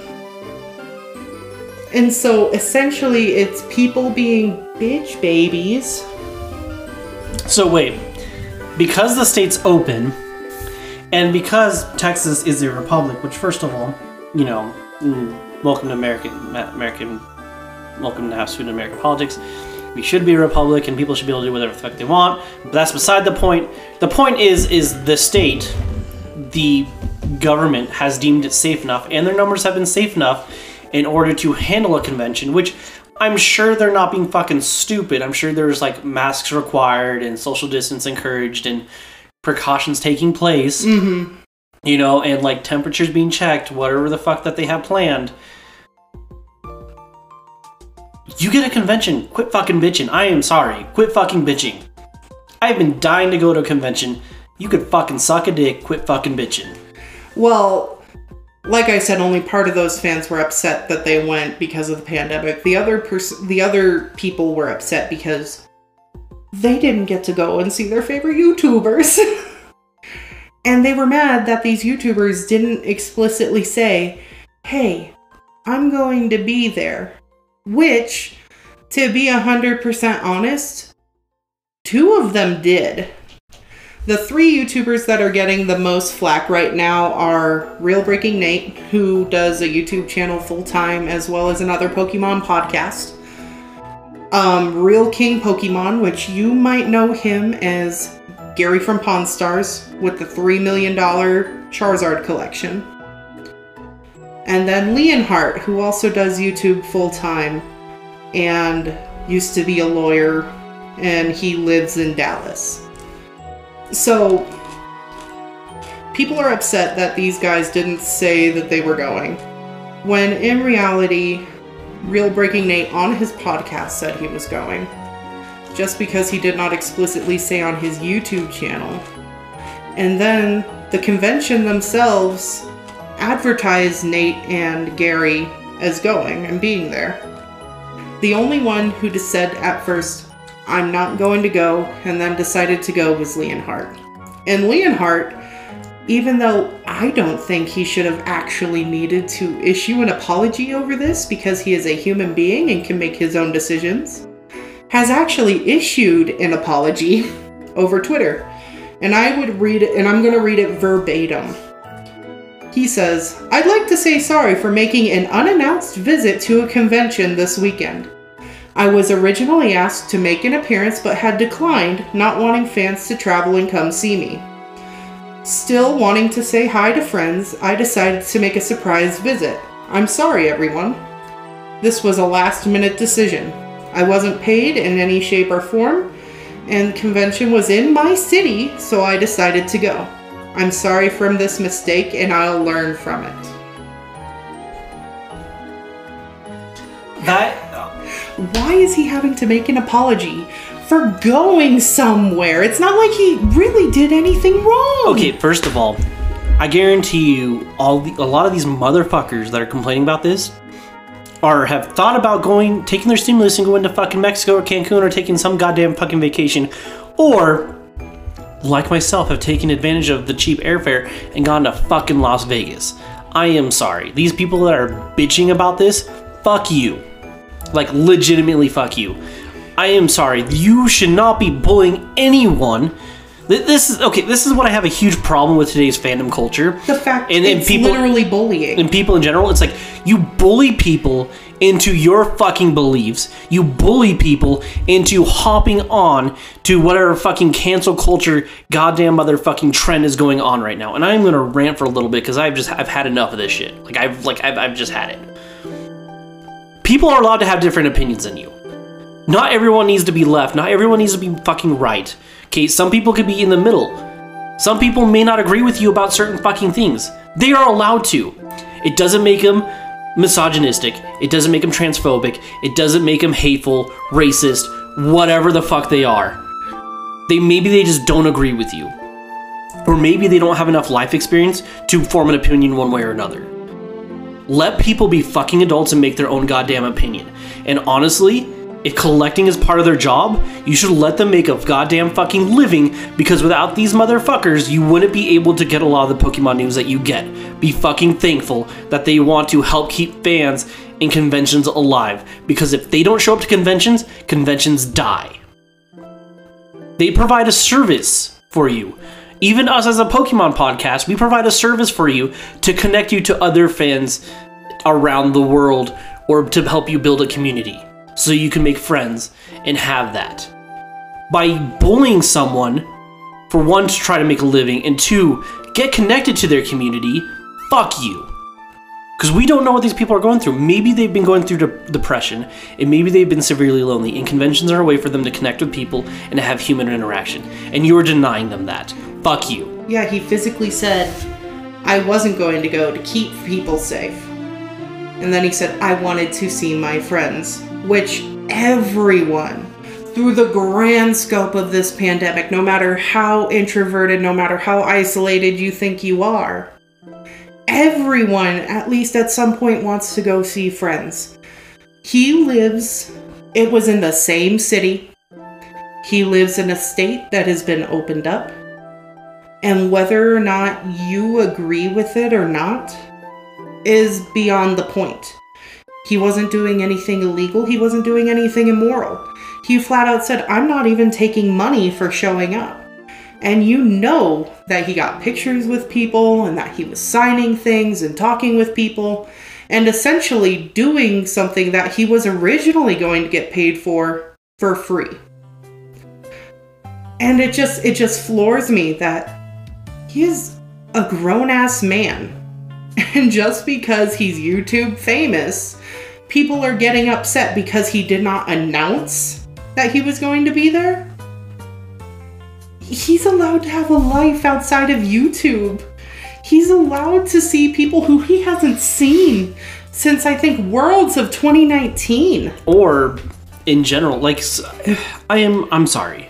Speaker 2: And so essentially it's people being bitch babies.
Speaker 1: So wait, because the state's open, and because Texas is a republic, which first of all, you know, mm, welcome to American, American, welcome to have student American politics. We should be a republic, and people should be able to do whatever the fuck they want. But that's beside the point. The point is, is the state, the government has deemed it safe enough, and their numbers have been safe enough in order to handle a convention, which I'm sure they're not being fucking stupid. I'm sure there's like masks required and social distance encouraged and precautions taking place.
Speaker 2: Mm-hmm.
Speaker 1: You know, and like temperatures being checked, whatever the fuck that they have planned. You get a convention, quit fucking bitching. I am sorry. Quit fucking bitching. I've been dying to go to a convention. You could fucking suck a dick, quit fucking bitching.
Speaker 2: Well, like I said, only part of those fans were upset that they went because of the pandemic. The other pers- the other people were upset because they didn't get to go and see their favorite YouTubers. And they were mad that these YouTubers didn't explicitly say, hey, I'm going to be there. Which, to be one hundred percent honest, two of them did. The three YouTubers that are getting the most flack right now are Real Breaking Nate, who does a YouTube channel full-time, as well as another Pokemon podcast. Um, Real King Pokemon, which you might know him as Gary from Pawn Stars with the three million dollars Charizard collection. And then Leonhart, who also does YouTube full-time and used to be a lawyer, and he lives in Dallas. So, people are upset that these guys didn't say that they were going, when in reality, Real Breaking Nate on his podcast said he was going, just because he did not explicitly say on his YouTube channel. And then, the convention themselves advertised Nate and Gary as going and being there. The only one who just said at first, I'm not going to go, and then decided to go was Leonhart. And Leonhart, even though I don't think he should have actually needed to issue an apology over this because he is a human being and can make his own decisions, has actually issued an apology over Twitter. And I would read it, and I'm going to read it verbatim. He says, I'd like to say sorry for making an unannounced visit to a convention this weekend. I was originally asked to make an appearance but had declined, not wanting fans to travel and come see me. Still wanting to say hi to friends, I decided to make a surprise visit. I'm sorry, everyone. This was a last-minute decision. I wasn't paid in any shape or form, and the convention was in my city, so I decided to go. I'm sorry for this mistake, and I'll learn from it.
Speaker 1: That...
Speaker 2: Why is he having to make an apology for going somewhere? It's not like he really did anything wrong.
Speaker 1: Okay, first of all, I guarantee you, all the, a lot of these motherfuckers that are complaining about this are have thought about going, taking their stimulus and going to fucking Mexico or Cancun or taking some goddamn fucking vacation, or, like myself, have taken advantage of the cheap airfare and gone to fucking Las Vegas. I am sorry. These people that are bitching about this, fuck you. Like, legitimately fuck you. I am sorry. You should not be bullying anyone. This is, okay, this is what I have a huge problem with today's fandom culture.
Speaker 2: The fact
Speaker 1: and, and
Speaker 2: it's
Speaker 1: people,
Speaker 2: literally bullying.
Speaker 1: And people in general, it's like, you bully people into your fucking beliefs. You bully people into hopping on to whatever fucking cancel culture goddamn motherfucking trend is going on right now. And I'm gonna rant for a little bit because I've just, I've had enough of this shit. Like, I've, like, I've, I've just had it. People are allowed to have different opinions than you. Not everyone needs to be left. Not everyone needs to be fucking right. Okay, some people could be in the middle. Some people may not agree with you about certain fucking things. They are allowed to. It doesn't make them misogynistic. It doesn't make them transphobic. It doesn't make them hateful, racist, whatever the fuck they are. They maybe they just don't agree with you. Or maybe they don't have enough life experience to form an opinion one way or another. Let people be fucking adults and make their own goddamn opinion. And honestly, if collecting is part of their job, you should let them make a goddamn fucking living, because without these motherfuckers, you wouldn't be able to get a lot of the Pokemon news that you get. Be fucking thankful that they want to help keep fans and conventions alive, because if they don't show up to conventions, conventions die. They provide a service for you. Even us as a Pokemon podcast, we provide a service for you to connect you to other fans around the world, or to help you build a community so you can make friends and have that. By bullying someone, for one, to try to make a living, and two, get connected to their community, fuck you. Because we don't know what these people are going through. Maybe they've been going through de- depression, and maybe they've been severely lonely, and conventions are a way for them to connect with people and to have human interaction. And you are denying them that. Fuck you.
Speaker 2: Yeah, he physically said, I wasn't going to go to keep people safe. And then he said, I wanted to see my friends. Which everyone, through the grand scope of this pandemic, no matter how introverted, no matter how isolated you think you are, everyone, at least at some point, wants to go see friends. He lives, it was in the same city. He lives in a state that has been opened up. And whether or not you agree with it or not is beyond the point. He wasn't doing anything illegal. He wasn't doing anything immoral. He flat out said, I'm not even taking money for showing up. And you know that he got pictures with people and that he was signing things and talking with people and essentially doing something that he was originally going to get paid for for free. And it just it just floors me that he is a grown-ass man. And just because he's YouTube famous, people are getting upset because he did not announce that he was going to be there. He's allowed to have a life outside of YouTube. He's allowed to see people who he hasn't seen since, I think, Worlds of twenty nineteen.
Speaker 1: Or in general, like, I am, I'm sorry.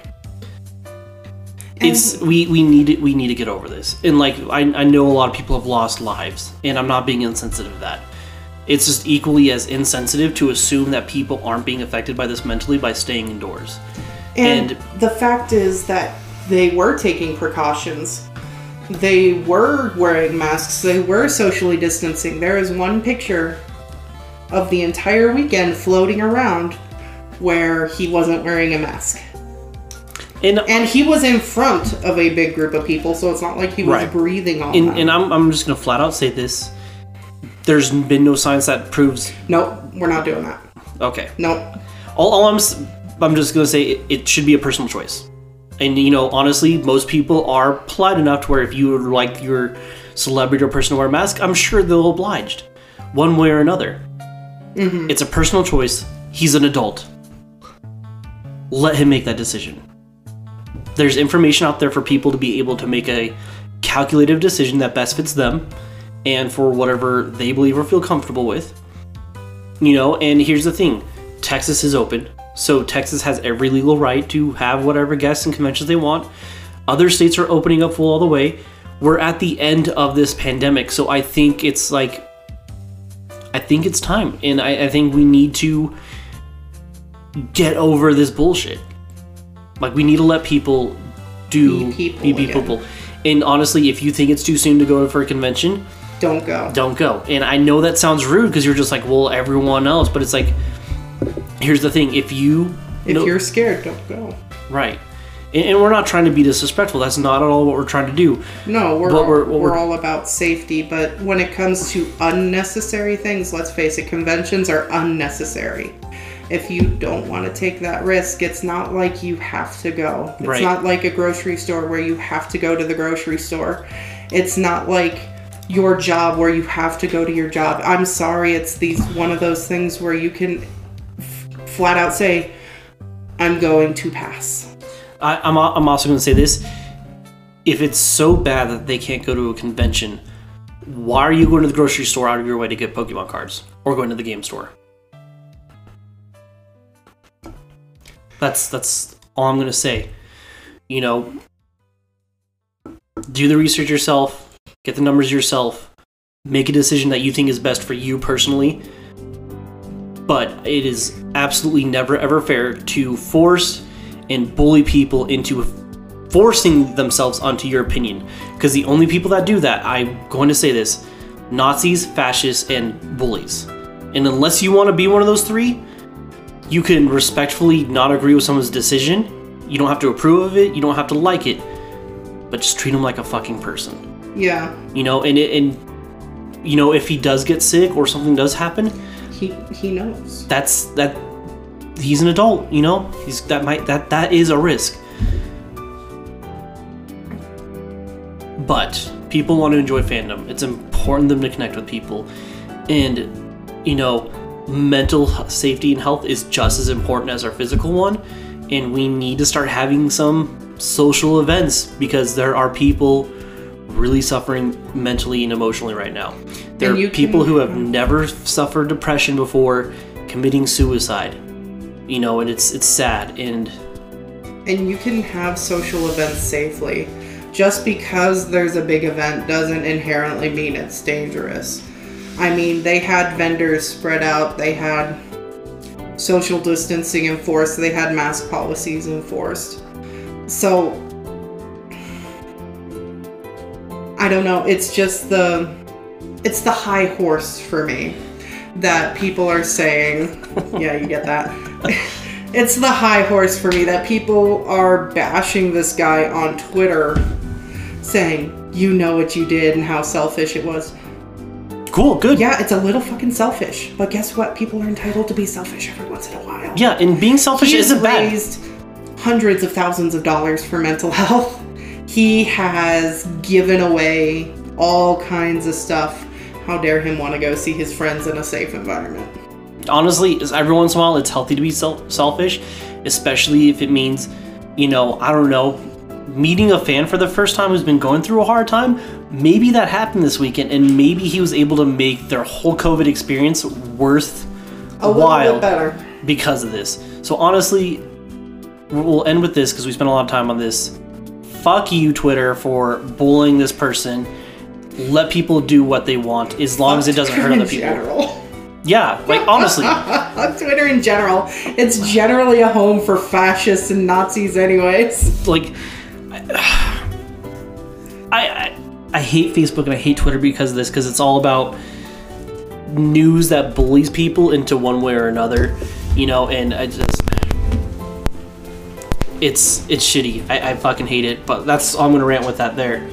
Speaker 1: It's, we, we need it, we need to get over this. And like, I, I know a lot of people have lost lives, and I'm not being insensitive to that. It's just equally as insensitive to assume that people aren't being affected by this mentally by staying indoors.
Speaker 2: And,
Speaker 1: and
Speaker 2: the fact is that they were taking precautions. They were wearing masks. They were socially distancing. There is one picture of the entire weekend floating around where he wasn't wearing a mask.
Speaker 1: And,
Speaker 2: and he was in front of a big group of people, so it's not like he was
Speaker 1: right.
Speaker 2: breathing on
Speaker 1: and,
Speaker 2: them.
Speaker 1: and I'm, I'm just going to flat out say this. There's been no science that proves...
Speaker 2: Nope, we're not doing that.
Speaker 1: Okay.
Speaker 2: Nope.
Speaker 1: All, all I'm, I'm just going to say, it, it should be a personal choice. And, you know, honestly, most people are polite enough to where if you would like your celebrity or person to wear a mask, I'm sure they'll oblige. One way or another.
Speaker 2: Mm-hmm.
Speaker 1: It's a personal choice. He's an adult. Let him make that decision. There's information out there for people to be able to make a calculative decision that best fits them and for whatever they believe or feel comfortable with. You know, and here's the thing. Texas is open. So Texas has every legal right to have whatever guests and conventions they want. Other states are opening up full all the way. We're at the end of this pandemic, so I think it's like, I think it's time. And I, I think we need to get over this bullshit. Like, we need to let people do
Speaker 2: Be people
Speaker 1: be
Speaker 2: again.
Speaker 1: people. And honestly, if you think it's too soon to go for a convention,
Speaker 2: don't go.
Speaker 1: Don't go. And I know that sounds rude because you're just like, well, everyone else. But it's like, here's the thing. If you...
Speaker 2: If
Speaker 1: know,
Speaker 2: you're scared, don't go.
Speaker 1: Right. And, and we're not trying to be disrespectful. That's not at all what we're trying to do.
Speaker 2: No, we're,
Speaker 1: But
Speaker 2: all,
Speaker 1: we're-
Speaker 2: we're,
Speaker 1: what we're-
Speaker 2: all about safety. But when it comes to unnecessary things, let's face it, conventions are unnecessary. If you don't want to take that risk, it's not like you have to go. It's
Speaker 1: Right.
Speaker 2: not like a grocery store where you have to go to the grocery store. It's not like your job where you have to go to your job. I'm sorry, it's these one of those things where you can f- flat out say, I'm going to pass.
Speaker 1: I, I'm, al- I'm also going to say this. If it's so bad that they can't go to a convention, why are you going to the grocery store out of your way to get Pokemon cards? Or going to the game store? That's that's all I'm going to say. You know, do the research yourself, get the numbers yourself, make a decision that you think is best for you personally. But it is absolutely never ever fair to force and bully people into forcing themselves onto your opinion. Because the only people that do that, I'm going to say this, Nazis, fascists, and bullies. And unless you want to be one of those three, you can respectfully not agree with someone's decision. You don't have to approve of it. You don't have to like it. But just treat him like a fucking person.
Speaker 2: Yeah.
Speaker 1: You know, and, it, and you know, if he does get sick or something does happen,
Speaker 2: He he knows.
Speaker 1: that's that he's an adult, you know? He's that might that that is a risk. But people want to enjoy fandom. It's important them to connect with people. And, you know, mental safety and health is just as important as our physical one. And we need to start having some social events because there are people really suffering mentally and emotionally right now. There
Speaker 2: And
Speaker 1: are
Speaker 2: you
Speaker 1: people
Speaker 2: can-
Speaker 1: who have never suffered depression before committing suicide. You know, and it's it's sad. And
Speaker 2: And you can have social events safely. Just because there's a big event doesn't inherently mean it's dangerous. I mean, they had vendors spread out, they had social distancing enforced, they had mask policies enforced. So, I don't know, it's just the, it's the high horse for me that people are saying, yeah, you get that. It's the high horse for me that people are bashing this guy on Twitter, saying, you know what you did and how selfish it was.
Speaker 1: cool, good.
Speaker 2: Yeah, it's a little fucking selfish, but guess what? People are entitled to be selfish every once in a while.
Speaker 1: Yeah, and being selfish
Speaker 2: He has
Speaker 1: isn't bad.
Speaker 2: raised hundreds of thousands of dollars for mental health. He has given away all kinds of stuff. How dare him want to go see his friends in a safe environment?
Speaker 1: Honestly, is every once in a while it's healthy to be self- selfish, especially if it means, you know, I don't know, meeting a fan for the first time who's been going through a hard time. Maybe that happened this weekend, and maybe he was able to make their whole COVID experience worth
Speaker 2: A little
Speaker 1: while
Speaker 2: bit better.
Speaker 1: because of this. So honestly, we'll end with this because we spent a lot of time on this. Fuck you, Twitter, for bullying this person. Let people do what they want as long as it doesn't hurt other
Speaker 2: In
Speaker 1: people.
Speaker 2: general.
Speaker 1: Yeah, like honestly.
Speaker 2: Twitter in general. It's generally a home for fascists and Nazis anyways.
Speaker 1: like I, I I hate Facebook and I hate Twitter because of this, because it's all about news that bullies people into one way or another, you know, and I just it's it's shitty. I, I fucking hate it, but that's I'm gonna rant with that there.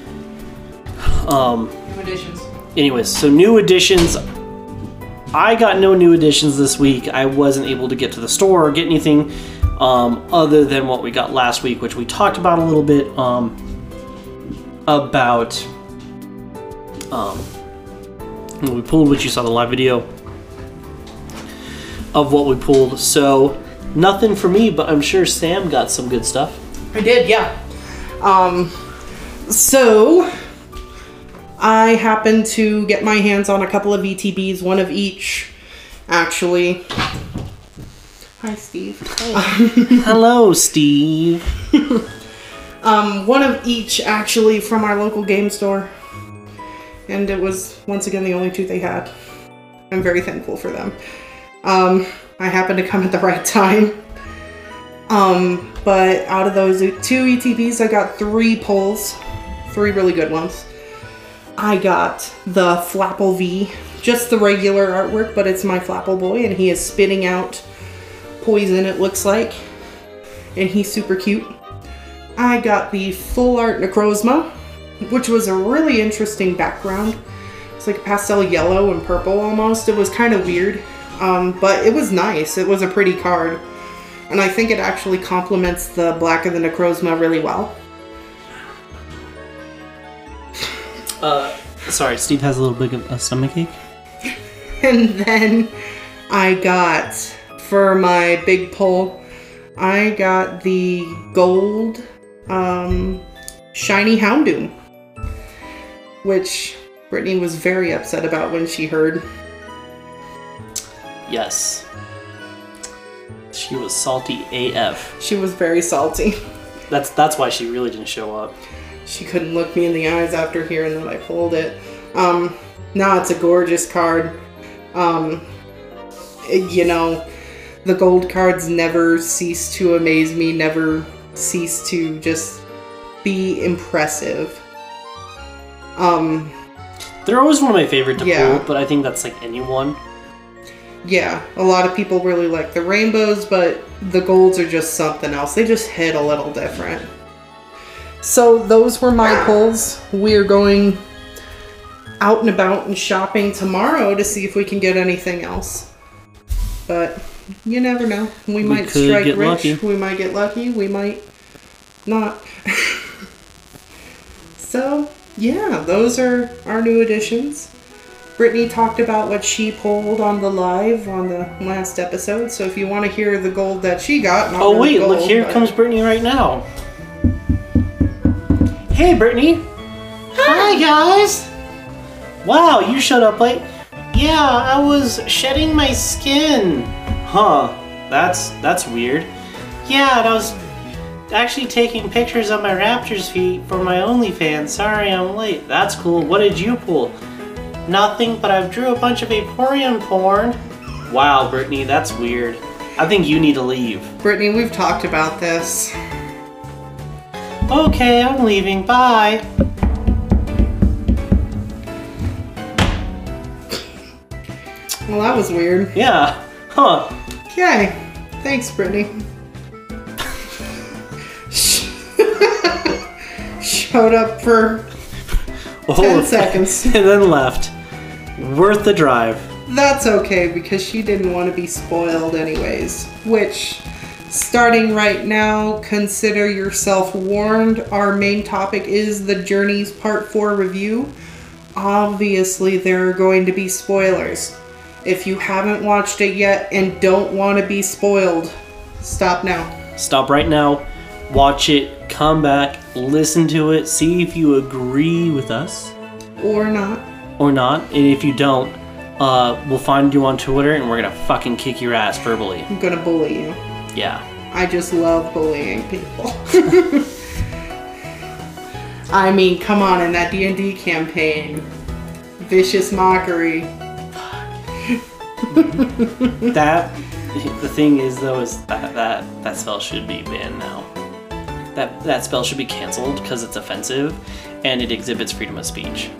Speaker 1: Um
Speaker 2: Additions.
Speaker 1: anyways, so new additions. I got no new additions this week. I wasn't able to get to the store or get anything um, other than what we got last week, which we talked about a little bit um, about um, when we pulled, which you saw the live video of what we pulled. So nothing for me, but I'm sure Sam got some good stuff.
Speaker 2: I did, yeah. Um, so I happened to get my hands on a couple of E T Bs, one of each, actually. Hi, Steve.
Speaker 1: Hello, Steve.
Speaker 2: Um, one of each, actually, from our local game store. And it was, once again, the only two they had. I'm very thankful for them. Um, I happened to come at the right time. Um, but out of those two E T Bs, I got three pulls. Three really good ones. I got the Flapple V, just the regular artwork, but it's my Flapple boy, and he is spitting out poison, it looks like. And he's super cute. I got the full art Necrozma, which was a really interesting background. It's like pastel yellow and purple almost. It was kind of weird, um, but it was nice. It was a pretty card. And I think it actually complements the black of the Necrozma really well.
Speaker 1: Uh, sorry, Steve has a little bit of a stomach ache.
Speaker 2: And then I got, for my big pull, I got the gold um, shiny Houndoom, which Brittany was very upset about when she heard.
Speaker 1: Yes. She was salty A F.
Speaker 2: She was very salty.
Speaker 1: That's that's why she really didn't show up.
Speaker 2: She couldn't look me in the eyes after hearing that I pulled it. Um, now it's a gorgeous card. Um, it- you know, the gold cards never cease to amaze me, never cease to just be impressive. Um,
Speaker 1: They're always one of my favorite to
Speaker 2: Yeah.
Speaker 1: pull, but I think that's like anyone.
Speaker 2: yeah, a lot of people really like the rainbows, but the golds are just something else. They just hit a little different. So those were my pulls. We're going out and about and shopping tomorrow to see if we can get anything else. But you never know. We, might
Speaker 1: could
Speaker 2: strike
Speaker 1: get
Speaker 2: rich.
Speaker 1: lucky.
Speaker 2: We might get lucky. We might not. So yeah, those are our new additions. Brittany talked about what she pulled on the live on the last episode, so if you want to hear the gold that she got... Not
Speaker 1: Oh
Speaker 2: really
Speaker 1: wait,
Speaker 2: gold,
Speaker 1: look, here
Speaker 2: but-
Speaker 1: comes Brittany right now. Hey, Brittany. Hi, guys. Wow, you showed up late. Yeah, I was shedding my skin. Huh, that's that's weird. Yeah, and I was actually taking pictures of my raptor's feet for my OnlyFans. Sorry I'm late. That's cool. What did you pull? Nothing, but I've drew a bunch of Vaporeon porn. Wow, Brittany, that's weird. I think you need to leave.
Speaker 2: Brittany, we've talked about this.
Speaker 1: Okay, I'm leaving. Bye.
Speaker 2: Well, that was weird.
Speaker 1: Yeah. Huh.
Speaker 2: Okay. Thanks, Brittany. Showed up for ten seconds.
Speaker 1: And then left. Worth the drive.
Speaker 2: That's okay, because she didn't want to be spoiled anyways. Which, starting right now, consider yourself warned. Our main topic is the Journeys Part four review. Obviously, there are going to be spoilers. If you haven't watched it yet and don't want to be spoiled, stop now.
Speaker 1: Stop right now. Watch it. Come back. Listen to it. See if you agree with us.
Speaker 2: Or not.
Speaker 1: Or not. And if you don't, uh, we'll find you on Twitter and we're gonna fucking kick your ass verbally.
Speaker 2: I'm gonna bully you.
Speaker 1: Yeah.
Speaker 2: I just love bullying people. I mean, come on, in that D and D campaign. Vicious mockery.
Speaker 1: That, the thing is though, is that that, that spell should be banned now. That, that spell should be canceled because it's offensive and it exhibits freedom of speech.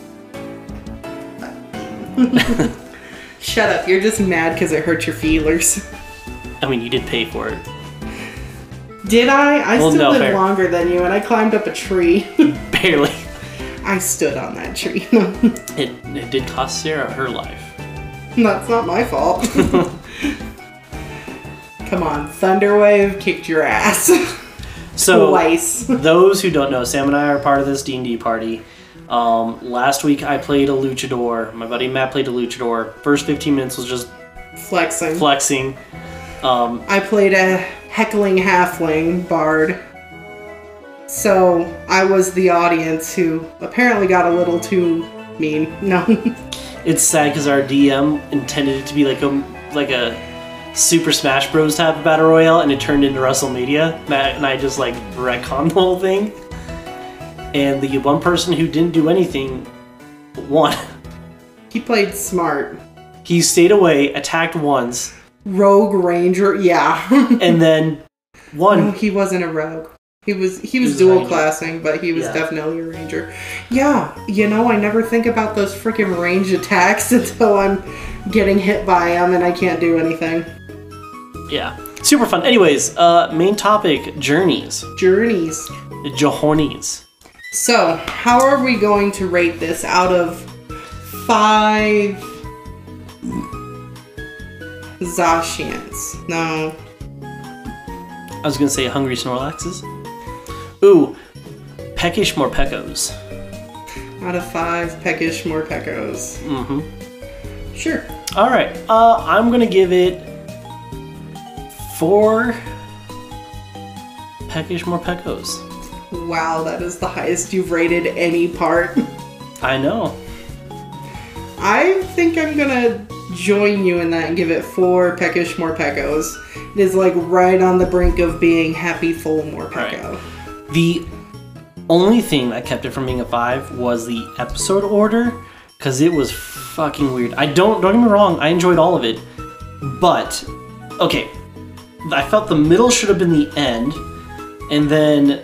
Speaker 2: Shut up, you're just mad because it hurt your feelers.
Speaker 1: I mean, you did pay for it.
Speaker 2: Did I? I
Speaker 1: Well,
Speaker 2: still
Speaker 1: no,
Speaker 2: live
Speaker 1: fair.
Speaker 2: longer than you, and I climbed up a tree.
Speaker 1: Barely.
Speaker 2: I stood on that tree.
Speaker 1: It, it did cost Sarah her life.
Speaker 2: That's not my fault. Come on, Thunderwave kicked your ass.
Speaker 1: So,
Speaker 2: Twice.
Speaker 1: those who don't know, Sam and I are part of this D and D party. Um, last week I played a luchador. My buddy Matt played a luchador. First fifteen minutes was just
Speaker 2: Flexing.
Speaker 1: flexing. Um,
Speaker 2: I played a heckling halfling bard. So I was the audience who apparently got a little too mean. No.
Speaker 1: it's sad because our D M intended it to be like a like a Super Smash Bros type of battle royale, and it turned into WrestleMania. Matt and I just like retconned the whole thing. And the one person who didn't do anything won.
Speaker 2: He played smart.
Speaker 1: He stayed away, attacked once,
Speaker 2: Rogue Ranger, yeah.
Speaker 1: and then
Speaker 2: No,
Speaker 1: won.
Speaker 2: he wasn't a rogue. He was he was
Speaker 1: was
Speaker 2: dual
Speaker 1: ranger.
Speaker 2: classing, but he was
Speaker 1: Yeah.
Speaker 2: definitely a ranger. Yeah, you know, I never think about those freaking range attacks until I'm getting hit by them and I can't do anything.
Speaker 1: Yeah, super fun. Anyways, uh, main topic: journeys,
Speaker 2: Journeys.
Speaker 1: Johornies.
Speaker 2: So, how are we going to rate this out of five Zashians? No.
Speaker 1: I was gonna say hungry Snorlaxes. Ooh, peckish Morpekos.
Speaker 2: Out of five Peckish Morpekos.
Speaker 1: Mm-hmm.
Speaker 2: Sure.
Speaker 1: All right. Uh, I'm gonna give it four peckish Morpekos.
Speaker 2: Wow, that is the highest you've rated any part.
Speaker 1: I know.
Speaker 2: I think I'm gonna join you in that and give it four Peckish Morpekos. It is like right on the brink of being Happy Full Morpeko.
Speaker 1: The only thing that kept it from being a five was the episode order, because it was fucking weird. I don't don't get me wrong, I enjoyed all of it, but okay, I felt the middle should have been the end, and then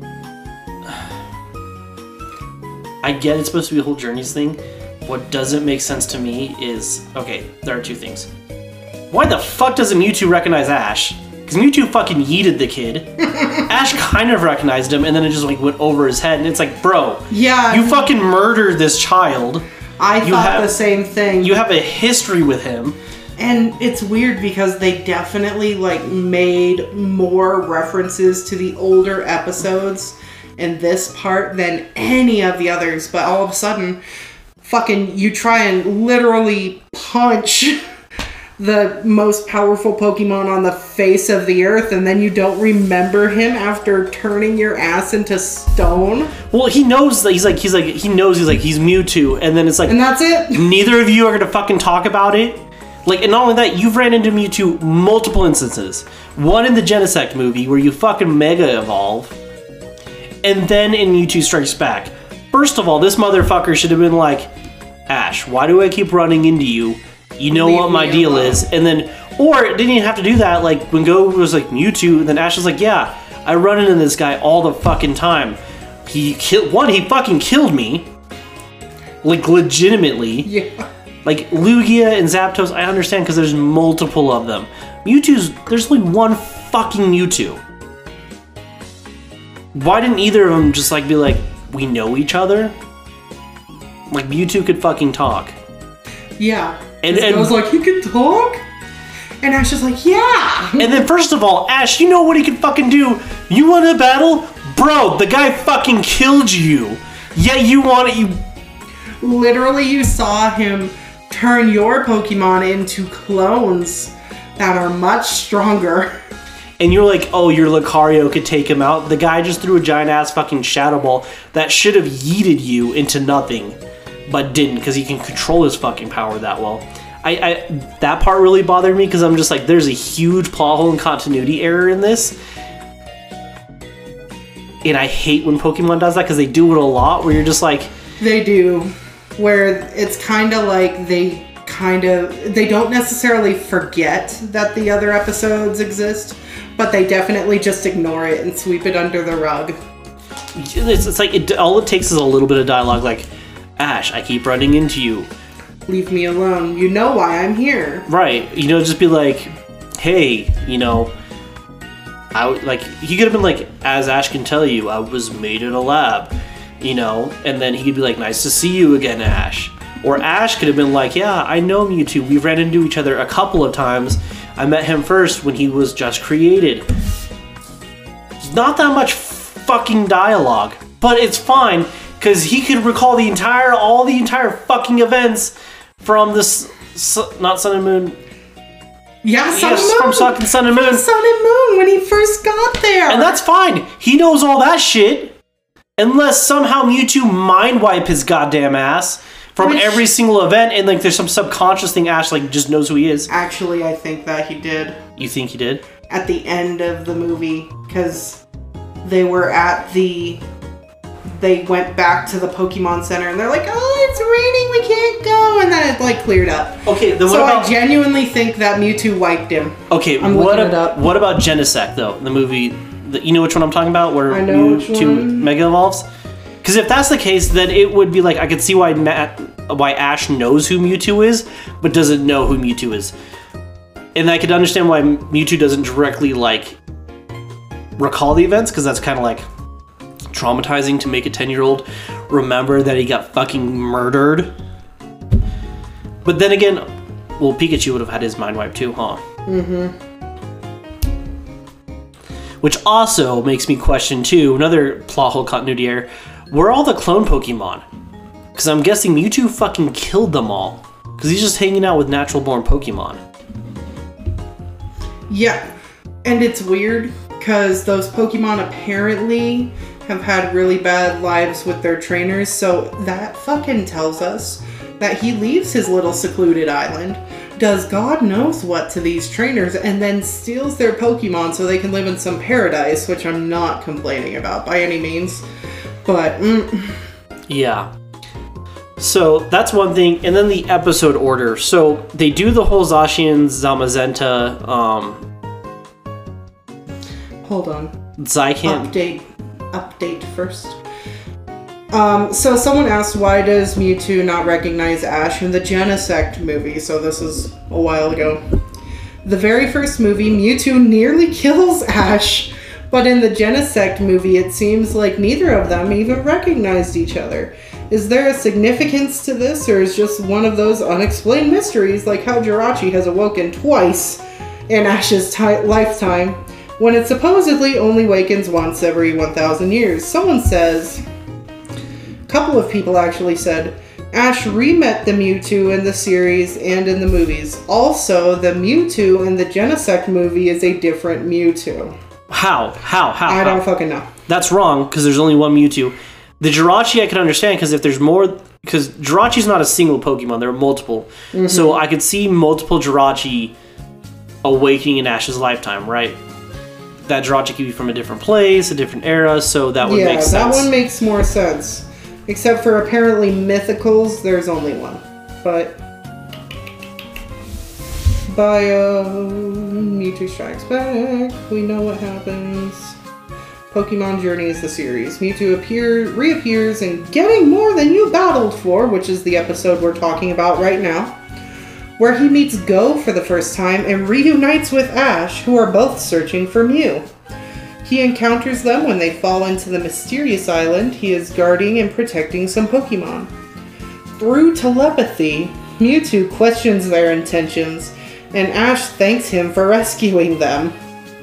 Speaker 1: I get it's supposed to be a whole journeys thing. What doesn't make sense to me is, okay, there are two things. Why the fuck doesn't Mewtwo recognize Ash? Because Mewtwo fucking yeeted the kid. Ash kind of recognized him, and then it just like went over his head, and it's like, bro,
Speaker 2: Yeah,
Speaker 1: you fucking murdered this child.
Speaker 2: I
Speaker 1: you
Speaker 2: thought
Speaker 1: have-
Speaker 2: the same thing.
Speaker 1: You have a history with him.
Speaker 2: And it's weird because they definitely like made more references to the older episodes in this part than any of the others, but all of a sudden fucking, you try and literally punch the most powerful Pokemon on the face of the earth, and then you don't remember him after turning your ass into stone.
Speaker 1: Well, he knows that he's like, he's like, he knows he's like, he's Mewtwo, and then it's like,
Speaker 2: and that's it.
Speaker 1: Neither of you are gonna fucking talk about it. Like, and not only that, you've ran into Mewtwo multiple instances. One in the Genesect movie where you fucking Mega Evolve, and then in Mewtwo Strikes Back. First of all, this motherfucker should have been like, Ash, why do I keep running into you? You know
Speaker 2: Leave
Speaker 1: what my
Speaker 2: me
Speaker 1: deal
Speaker 2: alone.
Speaker 1: is. And then, or it didn't even have to do that. Like, when Go was like Mewtwo, then Ash was like, yeah, I run into this guy all the fucking time. He killed, one, he fucking killed me. Like, legitimately.
Speaker 2: Yeah.
Speaker 1: Like, Lugia and Zapdos, I understand because there's multiple of them. Mewtwo's, there's only one fucking Mewtwo. Why didn't either of them just, like, be like, we know each other? Like, Mewtwo could fucking talk.
Speaker 2: Yeah.
Speaker 1: And-
Speaker 2: And,
Speaker 1: and-
Speaker 2: I was like, he can talk? And Ash is like, yeah.
Speaker 1: And then, first of all, Ash, you know what he can fucking do? You want a battle? Bro, the guy fucking killed you. Yet you want it, you...
Speaker 2: Literally, you saw him turn your Pokemon into clones that are much stronger.
Speaker 1: And you're like, oh, your Lucario could take him out. The guy just threw a giant-ass fucking Shadow Ball that should have yeeted you into nothing, but didn't, because he can control his fucking power that well. I, I that part really bothered me, because I'm just like, there's a huge plot hole and continuity error in this. And I hate when Pokemon does that, because they do it a lot, where you're just like...
Speaker 2: They do. Where it's kind of like they kind of... They don't necessarily forget that the other episodes exist, but they definitely just ignore it and sweep it under the rug.
Speaker 1: It's, it's like, it, all it takes is a little bit of dialogue, like, Ash, I keep running into you.
Speaker 2: Leave me alone. You know why I'm here.
Speaker 1: Right. You know, just be like, hey, you know, I w- like, he could have been like, as Ash can tell you, I was made in a lab, you know, and then he could be like, nice to see you again, Ash. Or Ash could have been like, yeah, I know Mewtwo. We ran into each other a couple of times. I met him first when he was just created. Not that much fucking dialogue, but it's fine, because he could recall the entire, all the entire fucking events from this, not Sun and Moon.
Speaker 2: Yeah, Sun
Speaker 1: Yes,
Speaker 2: and Moon.
Speaker 1: from Sun- Sun and Moon.
Speaker 2: Sun and Moon when he first got there.
Speaker 1: And that's fine. He knows all that shit. Unless somehow Mewtwo mind wipe his goddamn ass from
Speaker 2: Which-
Speaker 1: every single event, and like there's some subconscious thing Ash like just knows who he is.
Speaker 2: Actually, I think that he did
Speaker 1: You think he did?
Speaker 2: at the end of the movie, because they were at the... They went back to the Pokemon Center, and they're like, oh, it's raining, we can't go, and then it, like, cleared up.
Speaker 1: Okay, then what
Speaker 2: So
Speaker 1: about
Speaker 2: I genuinely think that Mewtwo wiped him.
Speaker 1: okay?
Speaker 2: I'm
Speaker 1: what
Speaker 2: looking
Speaker 1: ab-
Speaker 2: it up.
Speaker 1: what about Genesect though? The movie, the, you know which one I'm talking about, where
Speaker 2: I know which
Speaker 1: Mewtwo
Speaker 2: one.
Speaker 1: Mega Evolves. Because if that's the case, then it would be like I could see why Matt, why Ash knows who Mewtwo is, but doesn't know who Mewtwo is, and I could understand why Mewtwo doesn't directly like recall the events, because that's kind of like traumatizing to make a ten-year-old remember that he got fucking murdered. But then again, well, Pikachu would have had his mind wiped too, huh? Mm-hmm. Which also makes me question too, another plot hole continuity error, where are all the clone Pokemon? Because I'm guessing Mewtwo fucking killed them all. Because he's just hanging out with natural born Pokemon.
Speaker 2: Yeah, and it's weird, because those Pokemon apparently have had really bad lives with their trainers, so that fucking tells us that he leaves his little secluded island, does God knows what to these trainers, and then steals their Pokemon so they can live in some paradise, which I'm not complaining about by any means. But, mm,
Speaker 1: Yeah. So that's one thing, and then the episode order. So they do the whole Zacian, Zamazenta, um,
Speaker 2: hold on.
Speaker 1: Zycant.
Speaker 2: Update. Update first. Um, so someone asked, why does Mewtwo not recognize Ash in the Genesect movie? So this is a while ago. The very first movie, Mewtwo nearly kills Ash, but in the Genesect movie, it seems like neither of them even recognized each other. Is there a significance to this, or is just one of those unexplained mysteries, like how Jirachi has awoken twice in Ash's ti lifetime, when it supposedly only wakens once every one thousand years? Someone says... A couple of people actually said, Ash re-met the Mewtwo in the series and in the movies. Also, the Mewtwo in the Genesect movie is a different Mewtwo.
Speaker 1: How? How? How?
Speaker 2: I
Speaker 1: how?
Speaker 2: don't fucking know.
Speaker 1: That's wrong, because there's only one Mewtwo. The Jirachi I can understand, because if there's more... Because Jirachi's not a single Pokemon, there are multiple. Mm-hmm. So I could see multiple Jirachi awakening in Ash's lifetime, right? That Jirachi could be from a different place, a different era, so that would
Speaker 2: yeah,
Speaker 1: make sense.
Speaker 2: Yeah, that one makes more sense. Except for apparently mythicals, there's only one. But... Bio... Mewtwo Strikes Back. We know what happens. Pokemon Journey is the series. Mewtwo appear, reappears in Getting More Than You Battled For, which is the episode we're talking about right now, where he meets Go for the first time and reunites with Ash, who are both searching for Mew. He encounters them when they fall into the mysterious island he is guarding and protecting some Pokemon. Through telepathy, Mewtwo questions their intentions, and Ash thanks him for rescuing them.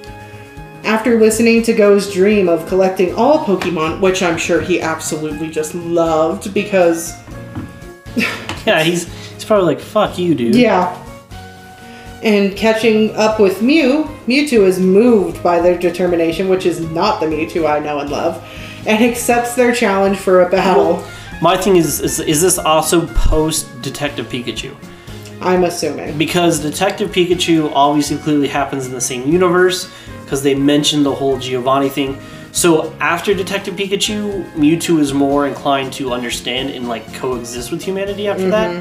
Speaker 2: After listening to Go's dream of collecting all Pokemon, which I'm sure he absolutely just loved because...
Speaker 1: yeah, he's, he's probably like, fuck you, dude.
Speaker 2: Yeah. And catching up with Mew, Mewtwo is moved by their determination, which is not the Mewtwo I know and love, and accepts their challenge for a battle.
Speaker 1: Well, my thing is, is, is this also post-Detective Pikachu?
Speaker 2: I'm assuming.
Speaker 1: Because Detective Pikachu obviously clearly happens in the same universe, because they mentioned the whole Giovanni thing. So after Detective Pikachu, Mewtwo is more inclined to understand and like coexist with humanity after mm-hmm. that.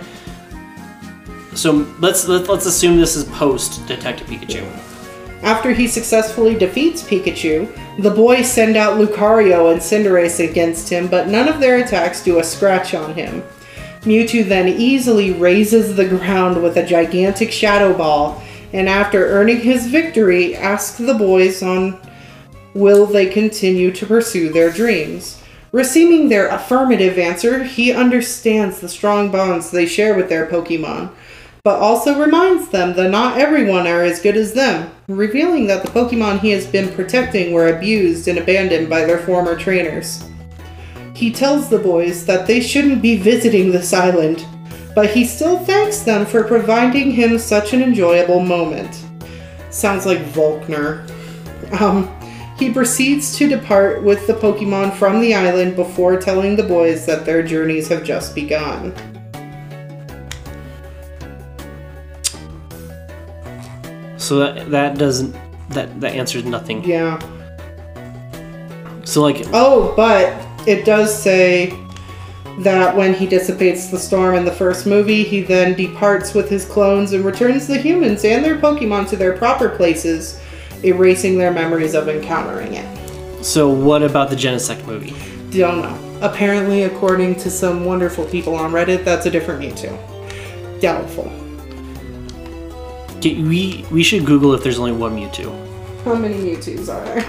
Speaker 1: So let's let, let's assume this is post Detective Pikachu.
Speaker 2: After he successfully defeats Pikachu, the boys send out Lucario and Cinderace against him, but none of their attacks do a scratch on him. Mewtwo then easily razes the ground with a gigantic Shadow Ball, and after earning his victory, asks the boys on will they continue to pursue their dreams. Receiving their affirmative answer, he understands the strong bonds they share with their Pokemon, but also reminds them that not everyone are as good as them, revealing that the Pokemon he has been protecting were abused and abandoned by their former trainers. He tells the boys that they shouldn't be visiting this island, but he still thanks them for providing him such an enjoyable moment. Sounds like Volkner. Um, he proceeds to depart with the Pokemon from the island before telling the boys that their journeys have just begun.
Speaker 1: So that that doesn't that that answers nothing.
Speaker 2: Yeah.
Speaker 1: So like
Speaker 2: oh, but it does say that when he dissipates the storm in the first movie, he then departs with his clones and returns the humans and their Pokemon to their proper places, erasing their memories of encountering it.
Speaker 1: So what about the Genesect movie?
Speaker 2: Don't know. Apparently, according to some wonderful people on Reddit, that's a different Mewtwo. Doubtful.
Speaker 1: Okay, we we should Google if there's only one Mewtwo.
Speaker 2: How many Mewtwo's are there?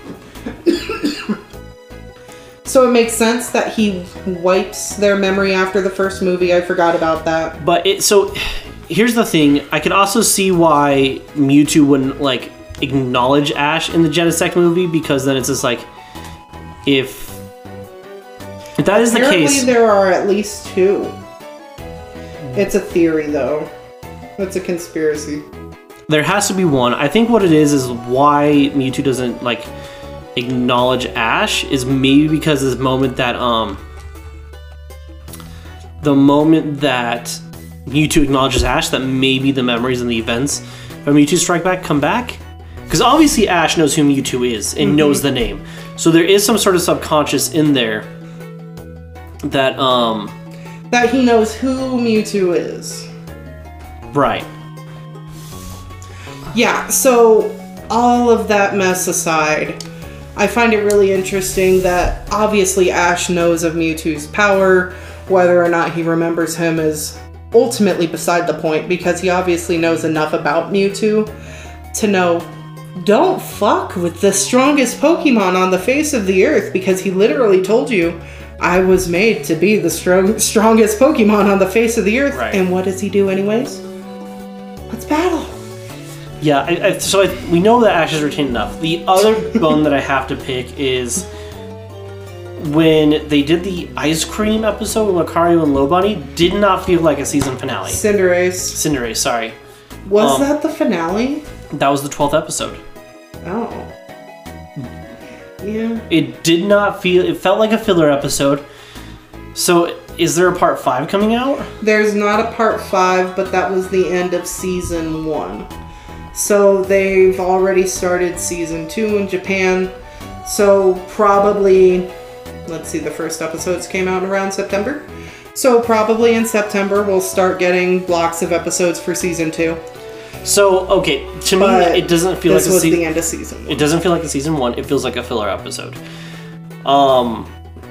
Speaker 2: So it makes sense that he wipes their memory after the first movie. I forgot about that.
Speaker 1: But it so here's the thing. I could also see why Mewtwo wouldn't like acknowledge Ash in the Genesect movie, because then it's just like if if that is
Speaker 2: Apparently
Speaker 1: the case.
Speaker 2: There are at least two. It's a theory though. It's a conspiracy.
Speaker 1: There has to be one. I think what it is is why Mewtwo doesn't like acknowledge Ash is maybe because this moment that um the moment that Mewtwo acknowledges Ash, that maybe the memories and the events of Mewtwo Strike Back come back, because obviously Ash knows who Mewtwo is and mm-hmm. knows the name, so there is some sort of subconscious in there that um
Speaker 2: that he knows who Mewtwo is.
Speaker 1: Right.
Speaker 2: Yeah, so all of that mess aside, I find it really interesting that obviously Ash knows of Mewtwo's power. Whether or not he remembers him is ultimately beside the point, because he obviously knows enough about Mewtwo to know, don't fuck with the strongest Pokemon on the face of the earth, because he literally told you, I was made to be the strong, strongest Pokemon on the face of the earth.
Speaker 1: Right.
Speaker 2: And what does he do anyways? Let's battle.
Speaker 1: Yeah, I, I, so I, we know that Ash is retained enough. The other bone that I have to pick is when they did the ice cream episode with Lucario and Lobani, did not feel like a season finale.
Speaker 2: Cinderace.
Speaker 1: Cinderace, sorry.
Speaker 2: Was
Speaker 1: Um,
Speaker 2: that the finale?
Speaker 1: That was the twelfth episode.
Speaker 2: Oh. Yeah.
Speaker 1: It did not feel... It felt like a filler episode. So, is there a part five coming out?
Speaker 2: There's not a part five, but that was the end of season one. So they've already started season two in Japan. So probably, let's see, the first episodes came out around September. So probably in September we'll start getting blocks of episodes for season two.
Speaker 1: So, okay, to
Speaker 2: But
Speaker 1: me, it doesn't feel
Speaker 2: this
Speaker 1: like a
Speaker 2: was
Speaker 1: season...
Speaker 2: the end of season one.
Speaker 1: It doesn't feel like a season one. It feels like a filler episode. Um,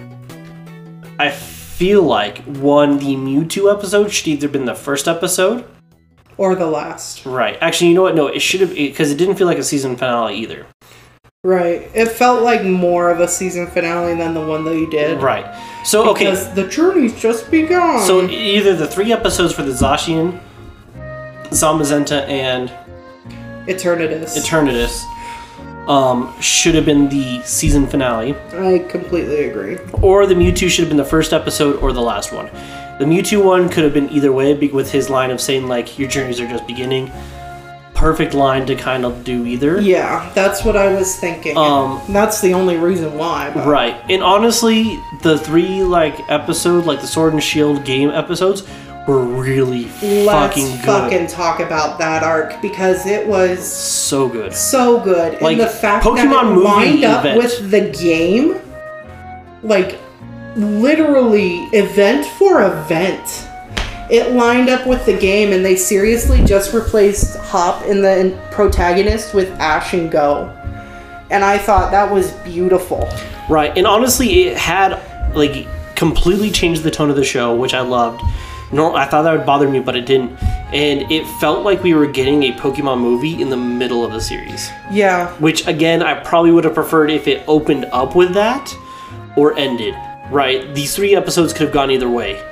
Speaker 1: I feel like, one, the Mewtwo episode should either been the first episode...
Speaker 2: Or the last.
Speaker 1: Right. Actually, you know what? No, it should have... Because it didn't feel like a season finale either.
Speaker 2: Right. It felt like more of a season finale than the one that you did.
Speaker 1: Right. So, okay.
Speaker 2: Because the journey's just begun.
Speaker 1: So, either the three episodes for the Zacian, Zamazenta, and
Speaker 2: Eternatus.
Speaker 1: Eternatus um, should have been the season finale.
Speaker 2: I completely agree.
Speaker 1: Or the Mewtwo should have been the first episode or the last one. The Mewtwo one could have been either way, be- with his line of saying, like, your journeys are just beginning. Perfect line to kind of do either.
Speaker 2: Yeah, that's what I was thinking.
Speaker 1: Um,
Speaker 2: that's the only reason why. But.
Speaker 1: Right. And honestly, the three, like, episode, like the Sword and Shield game episodes were really
Speaker 2: Let's
Speaker 1: fucking good.
Speaker 2: fucking talk about that arc because it was
Speaker 1: So good.
Speaker 2: so good.
Speaker 1: Like,
Speaker 2: and the fact
Speaker 1: Pokemon
Speaker 2: that it
Speaker 1: movie
Speaker 2: lined up
Speaker 1: event.
Speaker 2: with the game, like, literally event for event. It lined up with the game, and they seriously just replaced Hop in the protagonist with Ash and Go. And I thought that was beautiful.
Speaker 1: Right. And honestly, it had, like, completely changed the tone of the show, which I loved. No, I thought that would bother me, but it didn't. And it felt like we were getting a Pokemon movie in the middle of the series.
Speaker 2: Yeah.
Speaker 1: Which, again, I probably would have preferred if it opened up with that or ended. Right? These three episodes could have gone either way.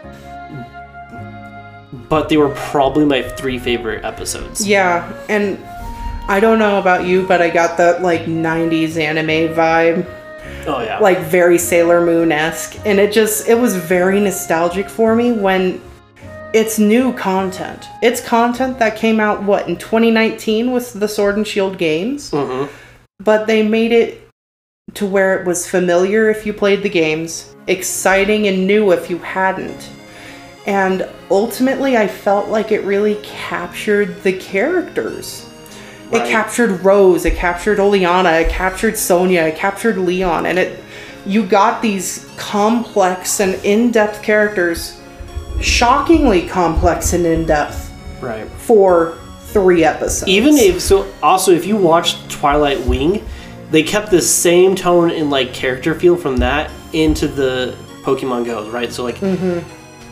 Speaker 1: But they were probably my three favorite episodes.
Speaker 2: Yeah, and I don't know about you, but I got that, like, nineties anime vibe.
Speaker 1: Oh, yeah.
Speaker 2: Like, very Sailor Moon-esque. And it just, it was very nostalgic for me when it's new content. It's content that came out, what, in twenty nineteen with the Sword and Shield games?
Speaker 1: Mm-hmm.
Speaker 2: But they made it to where it was familiar if you played the games, exciting and new if you hadn't. And ultimately, I felt like it really captured the characters.
Speaker 1: Right.
Speaker 2: It captured Rose, it captured Oleana, it captured Sonia, it captured Leon, and it you got these complex and in-depth characters, shockingly complex and in-depth,
Speaker 1: Right.
Speaker 2: for three episodes.
Speaker 1: Even if, so, also, if you watched Twilight Wing, they kept the same tone and, like, character feel from that into the Pokemon Go, right? So, like,
Speaker 2: Mm-hmm.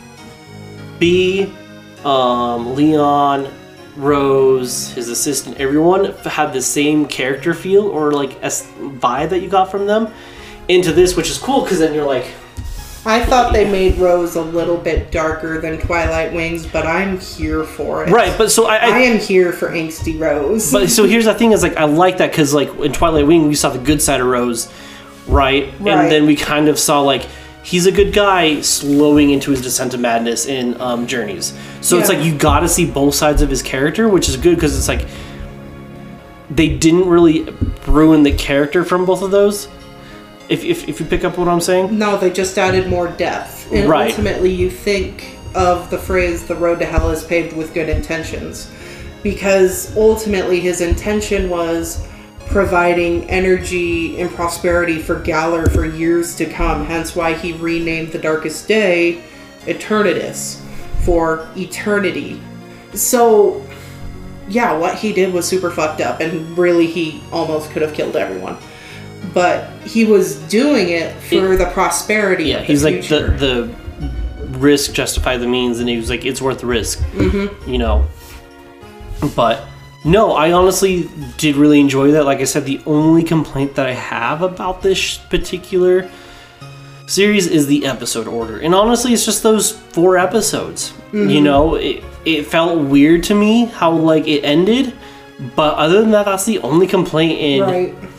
Speaker 1: B, um, Leon, Rose, his assistant, everyone had the same character feel or, like, a vibe that you got from them into this, which is cool because then you're like...
Speaker 2: I thought they made Rose a little bit darker than Twilight Wings, but I'm here for it.
Speaker 1: Right, but so I... I,
Speaker 2: I am here for angsty Rose.
Speaker 1: But so here's the thing is, like, I like that because, like, in Twilight Wing, we saw the good side of Rose, right?
Speaker 2: Right.
Speaker 1: And then we kind of saw, like, he's a good guy slowing into his descent to madness in um, Journeys. So it's
Speaker 2: Yeah.
Speaker 1: like you got to see both sides of his character, which is good because it's like they didn't really ruin the character from both of those. If, if, if you pick up what I'm saying.
Speaker 2: No, they just added more depth. And
Speaker 1: Right.
Speaker 2: ultimately, you think of the phrase, the road to hell is paved with good intentions. Because ultimately, his intention was providing energy and prosperity for Galar for years to come. Hence why he renamed the Darkest Day Eternatus for eternity. So, yeah, what he did was super fucked up, and really he almost could have killed everyone. But he was doing it for
Speaker 1: It-
Speaker 2: the prosperity
Speaker 1: Yeah,
Speaker 2: of the
Speaker 1: he's like
Speaker 2: future.
Speaker 1: the, the risk justified the means, and he was like, it's worth the risk, mm-hmm. you know. But no, I honestly did really enjoy that. Like I said, the only complaint that I have about this particular series is the episode order, and honestly, it's just those four episodes.
Speaker 2: Mm-hmm.
Speaker 1: You know, it it felt weird to me how like it ended, but other than that, that's the only complaint. And
Speaker 2: Right.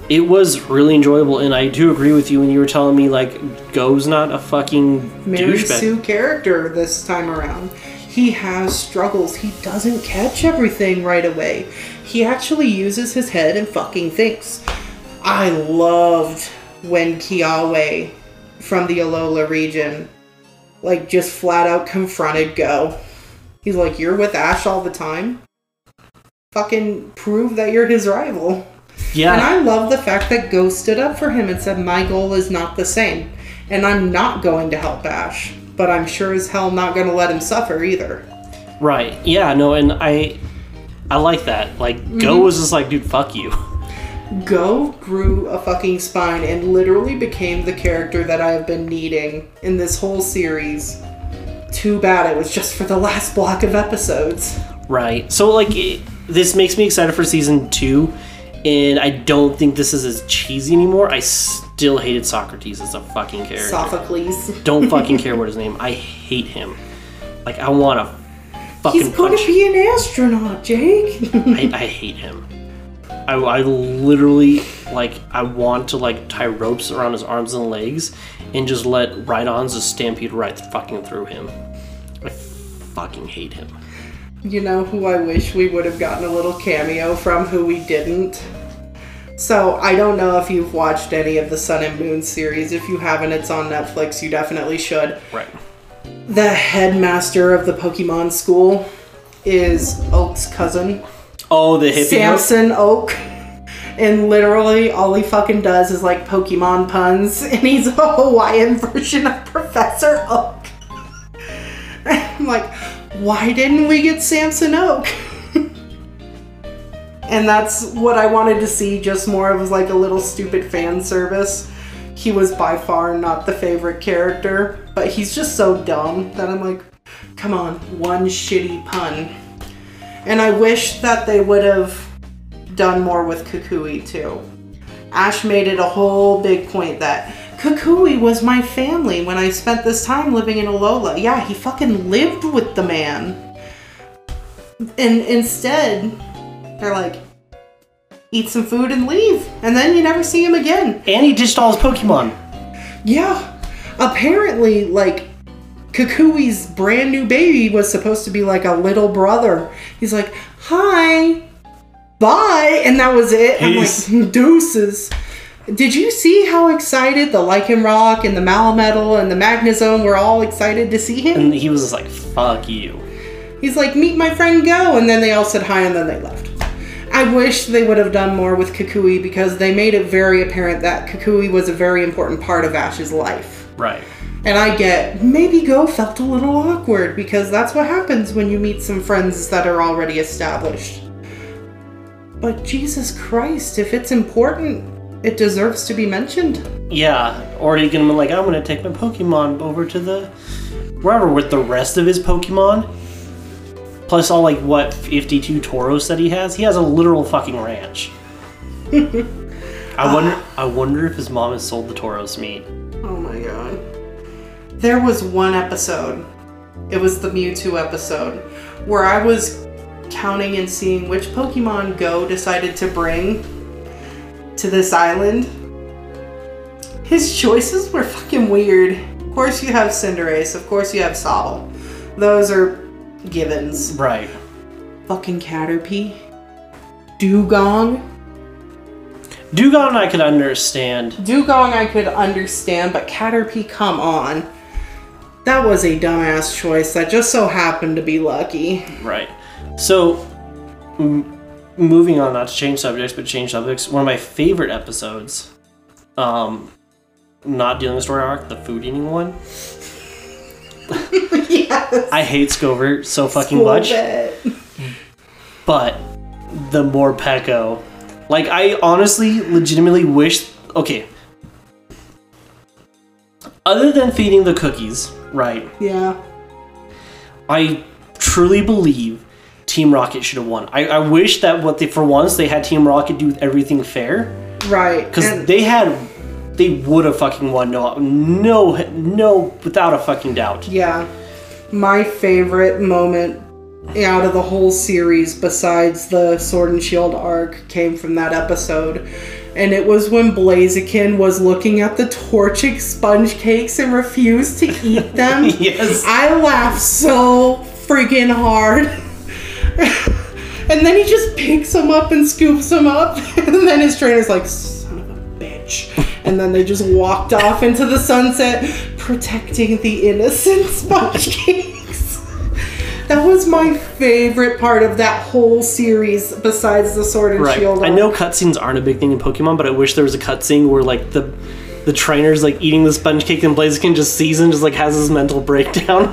Speaker 1: it was really enjoyable, and I do agree with you when you were telling me, like, Go's not a fucking
Speaker 2: Mary
Speaker 1: douchebag.
Speaker 2: Sue character this time around. He has struggles. He doesn't catch everything right away. He actually uses his head and fucking thinks. I loved when Kiawe from the Alola region, like, just flat out confronted Go. He's like, you're with Ash all the time? Fucking prove that you're his rival.
Speaker 1: Yeah.
Speaker 2: And I love the fact that Go stood up for him and said, my goal is not the same. And I'm not going to help Ash. But I'm sure as hell not going to let him suffer either.
Speaker 1: Right. Yeah, no, and I I like that. Like, mm-hmm. Go was just like, dude, fuck you.
Speaker 2: Go grew a fucking spine and literally became the character that I have been needing in this whole series. Too bad it was just for the last block of episodes.
Speaker 1: Right. So, like, it, this makes me excited for season two. And I don't think this is as cheesy anymore. I still hated Socrates as a fucking character.
Speaker 2: Sophocles.
Speaker 1: Don't fucking care what his name. I hate him. Like, I want to fucking
Speaker 2: He's going
Speaker 1: punch.
Speaker 2: to be an astronaut, Jake.
Speaker 1: I, I hate him. I, I literally, like, I want to, like, tie ropes around his arms and legs and just let Rhydons just stampede right fucking through him. I fucking hate him.
Speaker 2: You know who I wish we would have gotten a little cameo from who we didn't? So, I don't know if you've watched any of the Sun and Moon series. If you haven't, it's on Netflix. You definitely should.
Speaker 1: Right.
Speaker 2: The headmaster of the Pokemon school is Oak's cousin.
Speaker 1: Oh, the hippie
Speaker 2: Samson Oak. And literally all he fucking does is like Pokemon puns. And he's a Hawaiian version of Professor Oak. I'm like, why didn't we get Samson Oak? And that's what I wanted to see, just more of like a little stupid fan service. He was by far not the favorite character, but he's just so dumb that I'm like, come on, one shitty pun. And I wish that they would have done more with Kukui too. Ash made it a whole big point that Kukui was my family when I spent this time living in Alola. Yeah, he fucking lived with the man. And instead, they're like, eat some food and leave. And then you never see him again.
Speaker 1: And he ditched all his Pokemon.
Speaker 2: Yeah. Apparently, like, Kukui's brand new baby was supposed to be like a little brother. He's like, hi, bye. And that was it.
Speaker 1: Peace.
Speaker 2: I'm like, deuces. Did you see how excited the Lycanroc and the Malametal and the Magnezone were all excited to see him?
Speaker 1: And he was just like, fuck you.
Speaker 2: He's like, meet my friend Go. And then they all said hi and then they left. I wish they would have done more with Kukui because they made it very apparent that Kukui was a very important part of Ash's life.
Speaker 1: Right.
Speaker 2: And I get, maybe Go felt a little awkward because that's what happens when you meet some friends that are already established. But Jesus Christ, if it's important, it deserves to be mentioned.
Speaker 1: Yeah, or he can be like, I'm gonna take my Pokemon over to the wherever with the rest of his Pokemon. Plus all like what fifty-two Tauros that he has. He has a literal fucking ranch. I wonder. I wonder if his mom has sold the Tauros meat.
Speaker 2: Oh my god. There was one episode. It was the Mewtwo episode where I was counting and seeing which Pokemon Go decided to bring to this island. His choices were fucking weird. Of course you have Cinderace, of course you have Sobble. Those are givens.
Speaker 1: Right.
Speaker 2: Fucking Caterpie. Dugong.
Speaker 1: Dugong I could understand.
Speaker 2: Dugong I could understand, but Caterpie, come on. That was a dumbass choice that just so happened to be lucky.
Speaker 1: Right. So, m- moving on, not to change subjects, but change subjects. One of my favorite episodes, um, not dealing with story arc, the food eating one.
Speaker 2: Yes.
Speaker 1: I hate Scovert so fucking
Speaker 2: School
Speaker 1: much.
Speaker 2: vet.
Speaker 1: But the Morpeko, like I honestly, legitimately wish. Okay. Other than feeding the cookies, right?
Speaker 2: Yeah.
Speaker 1: I truly believe Team Rocket should have won. I, I wish that what they for once they had Team Rocket do everything fair.
Speaker 2: Right.
Speaker 1: Because
Speaker 2: and-
Speaker 1: they had, they would have fucking won. No, no, no, without a fucking doubt.
Speaker 2: Yeah. My favorite moment out of the whole series, besides the Sword and Shield arc, came from that episode. And it was when Blaziken was looking at the Torchic sponge cakes and refused to eat them.
Speaker 1: Yes.
Speaker 2: I laughed so freaking hard. And then he just picks them up and scoops them up. And then his trainer's like, son of a bitch. And then they just walked off into the sunset, protecting the innocent sponge cakes. That was my favorite part of that whole series, besides the Sword and
Speaker 1: Right.
Speaker 2: Shield.
Speaker 1: I know cutscenes aren't a big thing in Pokemon, but I wish there was a cutscene where like the the trainer's like eating the sponge cake and Blaziken just sees and just like has his mental breakdown.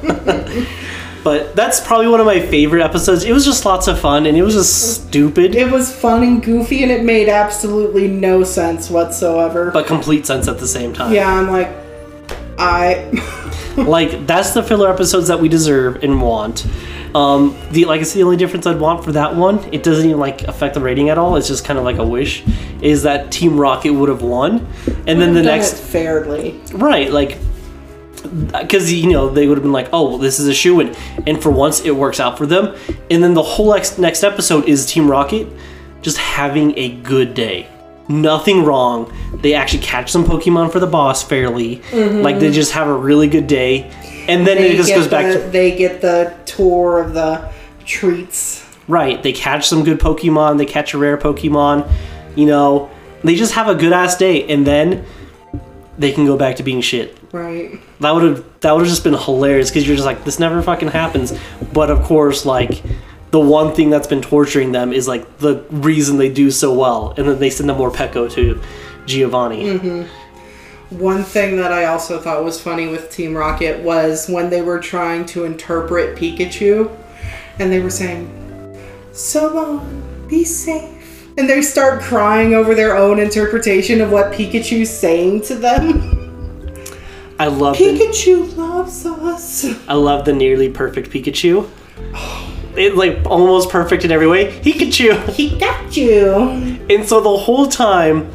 Speaker 1: But that's probably one of my favorite episodes. It was just lots of fun and it was just stupid.
Speaker 2: It was fun and goofy, and it made absolutely no sense whatsoever.
Speaker 1: But complete sense at the same time.
Speaker 2: Yeah, I'm like, I...
Speaker 1: Like, that's the filler episodes that we deserve and want. Um, the like I said, the only difference I'd want for that one, it doesn't even like affect the rating at all. It's just kind of like a wish, is that Team Rocket would have won, and then the
Speaker 2: done
Speaker 1: next
Speaker 2: it fairly.
Speaker 1: right, like, because you know they would have been like, oh, well, this is a shoo-in, and for once it works out for them, and then the whole next next episode is Team Rocket just having a good day. Nothing wrong. They actually catch some Pokemon for the boss fairly. Mm-hmm. Like, they just have a really good day. And then
Speaker 2: They
Speaker 1: it just
Speaker 2: get
Speaker 1: goes back
Speaker 2: the-
Speaker 1: to...
Speaker 2: They get the tour of the treats.
Speaker 1: Right. They catch some good Pokemon. They catch a rare Pokemon. You know, they just have a good-ass day. And then they can go back to being shit.
Speaker 2: Right.
Speaker 1: That would have that would have just been hilarious, because you're just like, this never fucking happens. But, of course, like... the one thing that's been torturing them is like the reason they do so well, and then they send the Morpeko to Giovanni.
Speaker 2: Mm-hmm. One thing that I also thought was funny with Team Rocket was when they were trying to interpret Pikachu, and they were saying, "So long, be safe," and they start crying over their own interpretation of what Pikachu's saying to them.
Speaker 1: I love
Speaker 2: Pikachu the, loves us.
Speaker 1: I love the nearly perfect Pikachu. It's like almost perfect in every way. Pikachu.
Speaker 2: He got you.
Speaker 1: And so the whole time,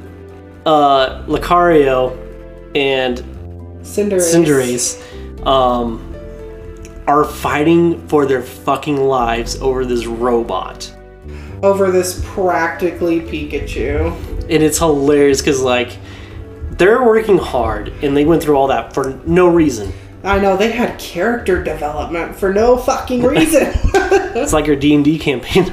Speaker 1: uh, Lucario and
Speaker 2: Cinderace.
Speaker 1: Cinderace um, are fighting for their fucking lives over this robot.
Speaker 2: Over this practically Pikachu.
Speaker 1: And it's hilarious because, like, they're working hard and they went through all that for no reason.
Speaker 2: I know, they had character development for no fucking reason.
Speaker 1: It's like your D and D campaign.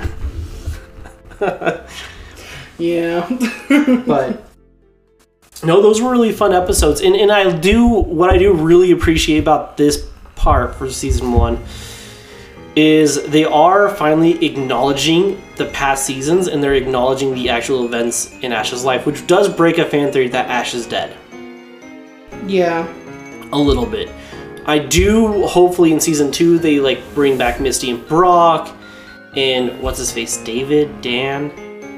Speaker 2: Yeah.
Speaker 1: But no, those were really fun episodes. And and I do what I do really appreciate about this part for season one is they are finally acknowledging the past seasons, and they're acknowledging the actual events in Ash's life, which does break a fan theory that Ash is dead.
Speaker 2: Yeah.
Speaker 1: A little bit. I do, hopefully in season two, they like bring back Misty and Brock, and what's his face, David, Dan,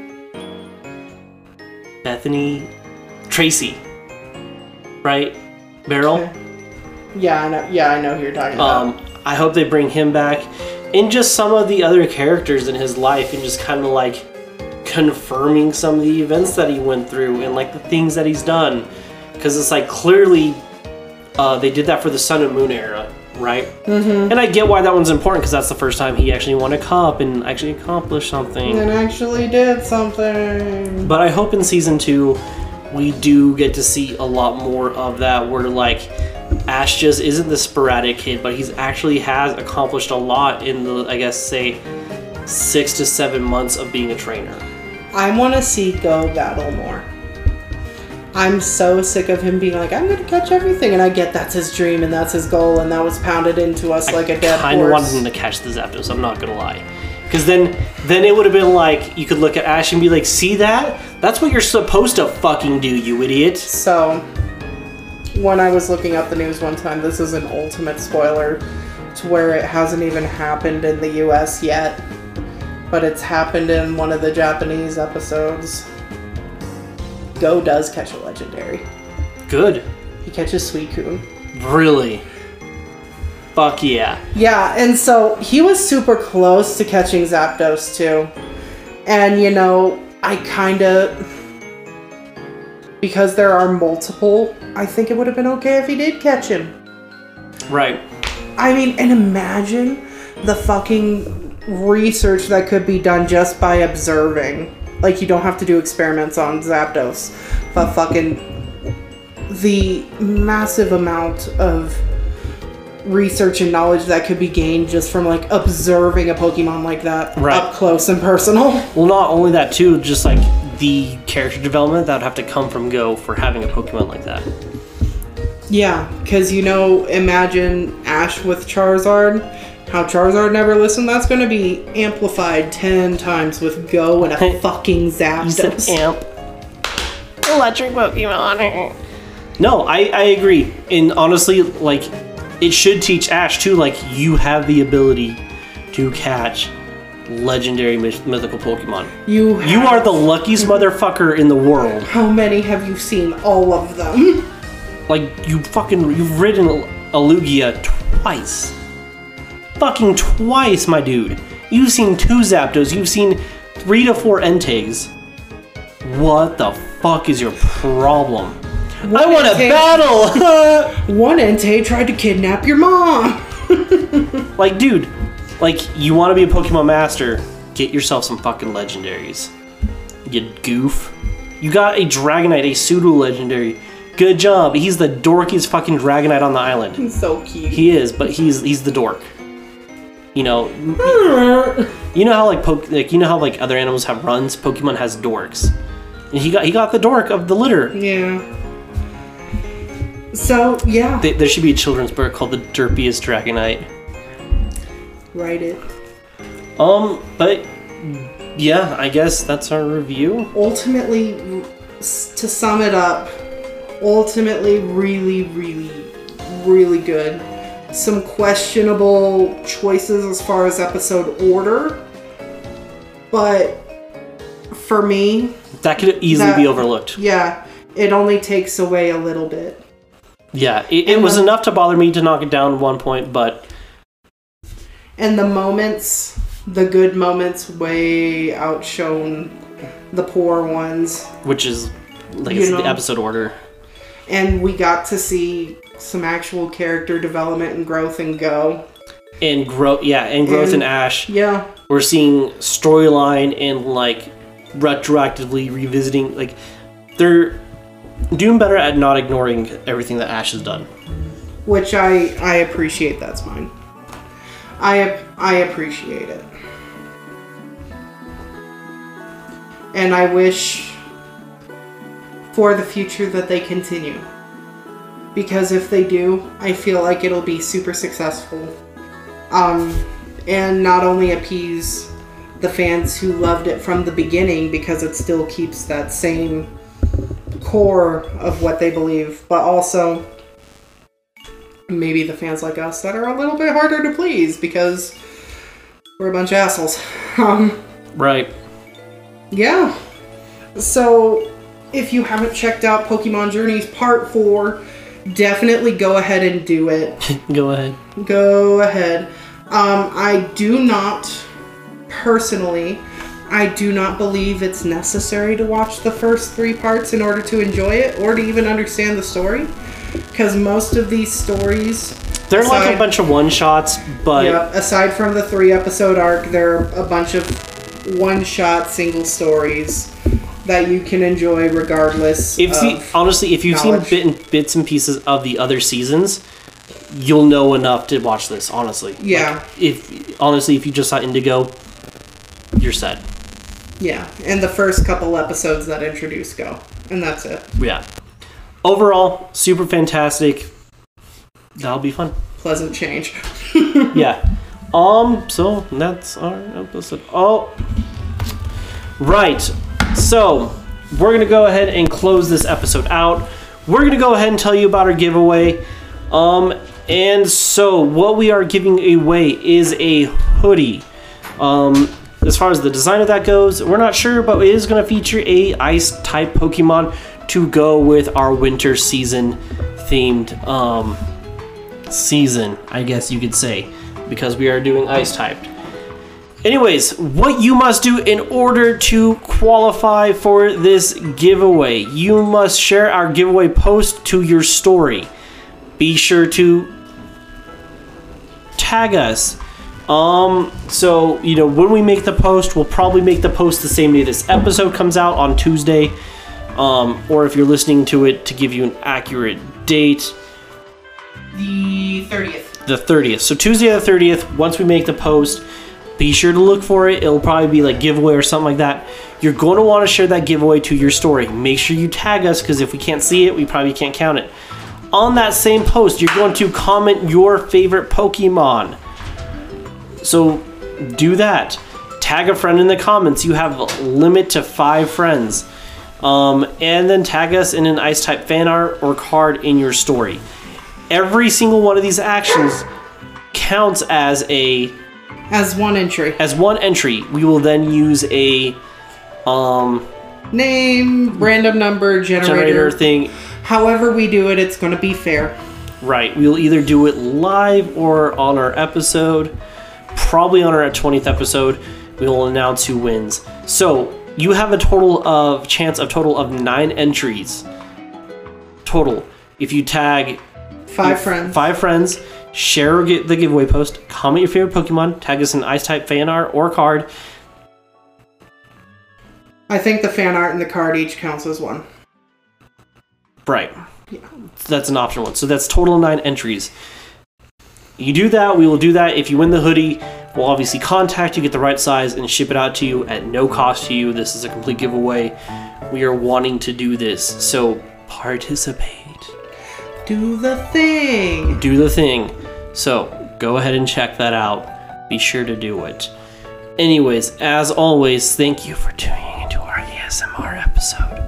Speaker 1: Bethany, Tracy, right? Beryl.
Speaker 2: Okay. Yeah, I know. Yeah, I know who you're talking about.
Speaker 1: Um, I hope they bring him back, and just some of the other characters in his life, and just kind of like confirming some of the events that he went through and like the things that he's done, because it's like clearly. Uh, they did that for the Sun and Moon era, right? Mm-hmm. And I get why that one's important, because that's the first time he actually won a cup and actually accomplished something.
Speaker 2: And actually did something.
Speaker 1: But I hope in season two, we do get to see a lot more of that, where like Ash just isn't the sporadic kid, but he's actually has accomplished a lot in the, I guess, say, six to seven months of being a trainer.
Speaker 2: I want to see Go battle more. I'm so sick of him being like, I'm going to catch everything. And I get that's his dream and that's his goal, and that was pounded into us like a dead
Speaker 1: I kind of
Speaker 2: horse.
Speaker 1: wanted him to catch the Zapdos, I'm not going to lie. Because then, then it would have been like, you could look at Ash and be like, see that? That's what you're supposed to fucking do, you idiot.
Speaker 2: So, when I was looking up the news one time, this is an ultimate spoiler to where it hasn't even happened in the U S yet. But it's happened in one of the Japanese episodes. Go does catch a legendary.
Speaker 1: Good.
Speaker 2: He catches Suicune.
Speaker 1: Really? Fuck yeah.
Speaker 2: Yeah, and so he was super close to catching Zapdos too. And you know, I kinda... because there are multiple, I think it would have been okay if he did catch him.
Speaker 1: Right.
Speaker 2: I mean, and imagine the fucking research that could be done just by observing. Like, you don't have to do experiments on Zapdos. But fucking the massive amount of research and knowledge that could be gained just from, like, observing a Pokemon like that
Speaker 1: Right.
Speaker 2: up close and personal.
Speaker 1: Well, not only that, too, just, like, the character development that would have to come from Go for having a Pokemon like that.
Speaker 2: Yeah, because, you know, imagine Ash with Charizard. How Charizard never listened, that's going to be amplified ten times with Go and a fucking
Speaker 1: You said
Speaker 2: Zapdos.
Speaker 1: amp. Electric Pokemon. No, I, I agree. And honestly, like, it should teach Ash, too, like, you have the ability to catch legendary myth- mythical Pokemon.
Speaker 2: You
Speaker 1: You
Speaker 2: have-
Speaker 1: are the luckiest motherfucker in the world.
Speaker 2: How many have you seen? All of them.
Speaker 1: Like, you fucking, you've ridden a Lugia twice. Fucking twice, my dude. You've seen two Zapdos, you've seen three to four Enteigs. What the fuck is your problem? I want to
Speaker 2: Entei-
Speaker 1: battle!
Speaker 2: One Entei tried to kidnap your mom.
Speaker 1: Like, dude, like, you want to be a Pokemon master, get yourself some fucking legendaries. You goof. You got a Dragonite, a pseudo-legendary. Good job. He's the dorkiest fucking Dragonite on the island.
Speaker 2: He's so cute.
Speaker 1: He is, but he's he's the dork. You know, you know how like poke, like you know how like other animals have runs. Pokemon has dorks, and he got he got the dork of the litter.
Speaker 2: Yeah. So, yeah.
Speaker 1: They, there should be a children's book called The Derpiest Dragonite.
Speaker 2: Write it.
Speaker 1: Um, but yeah, I guess that's our review.
Speaker 2: Ultimately, s- to sum it up, ultimately really, really, really good. Some questionable choices as far as episode order, but for me,
Speaker 1: That could easily
Speaker 2: That-
Speaker 1: be overlooked.
Speaker 2: yeah, it only takes away a little bit.
Speaker 1: Yeah, it, it
Speaker 2: And
Speaker 1: was
Speaker 2: the-
Speaker 1: enough to bother me to knock it down at one point, but
Speaker 2: And the moments, the good moments, way outshone the poor ones.
Speaker 1: which is like
Speaker 2: You
Speaker 1: it's
Speaker 2: know.
Speaker 1: the episode order.
Speaker 2: And we got to see some actual character development and growth and Go.
Speaker 1: And growth, yeah, and growth in
Speaker 2: And-
Speaker 1: Ash.
Speaker 2: Yeah.
Speaker 1: We're seeing storyline and like retroactively revisiting. Like they're doing better at not ignoring everything that Ash has done.
Speaker 2: Which I I appreciate. That's mine. I ap- I appreciate it, and I wish for the future that they continue. Because if they do, I feel like it'll be super successful, um, and not only appease the fans who loved it from the beginning, because it still keeps that same core of what they believe, but also maybe the fans like us that are a little bit harder to please because we're a bunch of assholes. Um,
Speaker 1: Right.
Speaker 2: yeah. So, if you haven't checked out Pokemon Journeys Part four, definitely go ahead and do it.
Speaker 1: Go ahead.
Speaker 2: Go ahead. Um, I do not, personally, I do not believe it's necessary to watch the first three parts in order to enjoy it or to even understand the story. Because most of these stories...
Speaker 1: They're like a
Speaker 2: aside-
Speaker 1: bunch of one shots, but
Speaker 2: Yeah, aside from the three episode arc, there are a bunch of one-shot single stories that you can enjoy regardless
Speaker 1: if
Speaker 2: of...
Speaker 1: you, honestly, if you've
Speaker 2: knowledge.
Speaker 1: seen bit, bits and pieces of the other seasons, you'll know enough to watch this. Honestly,
Speaker 2: Yeah.
Speaker 1: Like, if honestly, if you just saw Indigo, you're set.
Speaker 2: Yeah, and the first couple episodes that introduce Go. And that's it.
Speaker 1: Yeah. Overall, super fantastic. That'll be fun.
Speaker 2: Pleasant change.
Speaker 1: Yeah. Um. So that's our episode. Oh. Right. So we're gonna go ahead and close this episode out. We're gonna go ahead and tell you about our giveaway. Um. And so what we are giving away is a hoodie. Um. As far as the design of that goes, we're not sure, but it is going to feature a ice type Pokemon to go with our winter season themed um, season, I guess you could say, because we are doing ice typed. Anyways, what you must do in order to qualify for this giveaway, you must share our giveaway post to your story. Be sure to tag us Um, so, you know, when we make the post, we'll probably make the post the same day this episode comes out on Tuesday. Um, or if you're listening to it to give you an accurate date,
Speaker 2: The thirtieth.
Speaker 1: the thirtieth. So Tuesday the thirtieth, once we make the post, be sure to look for it. It'll probably be like giveaway or something like that. You're going to want to share that giveaway to your story. Make sure you tag us, because if we can't see it, we probably can't count it. On that same post, you're going to comment your favorite Pokemon. So do that. Tag a friend in the comments. You have a limit to five friends. Um, and then tag us in an ice type fan art or card in your story. Every single one of these actions counts as a
Speaker 2: As one entry.
Speaker 1: as one entry. We will then use a um,
Speaker 2: Name, random number, generator.
Speaker 1: generator thing.
Speaker 2: However we do it, it's going to be fair.
Speaker 1: Right. We'll either do it live or on our episode. Probably on our twentieth episode, we will announce who wins. So you have a total of chance of total of nine entries total. If you tag
Speaker 2: Five friends.
Speaker 1: five friends, share the giveaway post, comment your favorite Pokemon, tag us in ice type fan art or card.
Speaker 2: I think the fan art and the card each counts as one.
Speaker 1: Right. So that's an option one. So that's total of nine entries. You do that, we will do that. If you win the hoodie, we'll obviously contact you, get the right size, and ship it out to you at no cost to you. This is a complete giveaway. We are wanting to do this, so participate.
Speaker 2: Do the thing.
Speaker 1: Do the thing. So go ahead and check that out. Be sure to do it. Anyways, as always, thank you for tuning into our A S M R episode.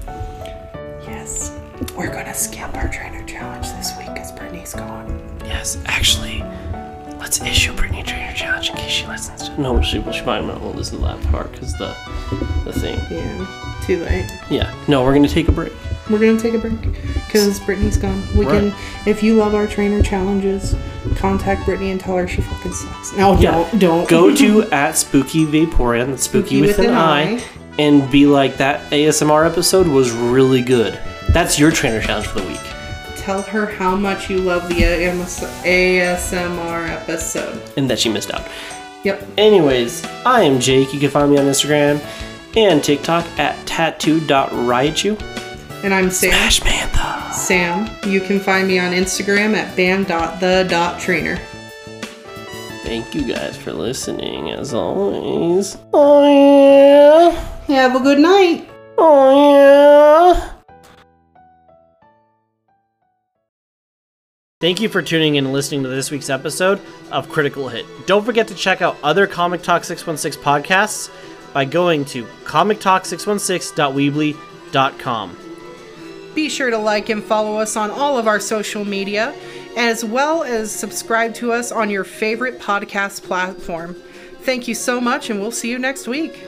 Speaker 2: Yes. We're going to skip our trainer challenge this week because Brittany's gone.
Speaker 1: Yes, actually, let's issue Brittany a trainer challenge in case she listens to. No, she, she might not listen to that part because the the thing.
Speaker 2: Yeah. Too late.
Speaker 1: Yeah. No, we're gonna take a break.
Speaker 2: We're going to take a break because Brittany's gone. We
Speaker 1: Right.
Speaker 2: can, if you love our trainer challenges, contact Brittany and tell her she fucking sucks. No,
Speaker 1: Yeah.
Speaker 2: don't. Don't.
Speaker 1: Go to at Spooky Vaporeon, that's spooky, with, an, eye, and be like, that A S M R episode was really good. That's your trainer challenge for the week.
Speaker 2: Tell her how much you love the A S M R episode.
Speaker 1: And that she missed out.
Speaker 2: Yep.
Speaker 1: Anyways, I am Jake. You can find me on Instagram and TikTok at tattoo dot raichu.
Speaker 2: And I'm Sam.
Speaker 1: Smash Mantha.
Speaker 2: Sam. You can find me on Instagram at band dot the dot trainer.
Speaker 1: Thank you guys for listening, as always. Oh yeah.
Speaker 2: Have a good night.
Speaker 1: Oh yeah. Thank you for tuning in and listening to this week's episode of Critical Hit. Don't forget to check out other Comic Talk six one six podcasts by going to comic talk six one six dot weebly dot com.
Speaker 2: Be sure to like and follow us on all of our social media, as well as subscribe to us on your favorite podcast platform. Thank you so much, and we'll see you next week.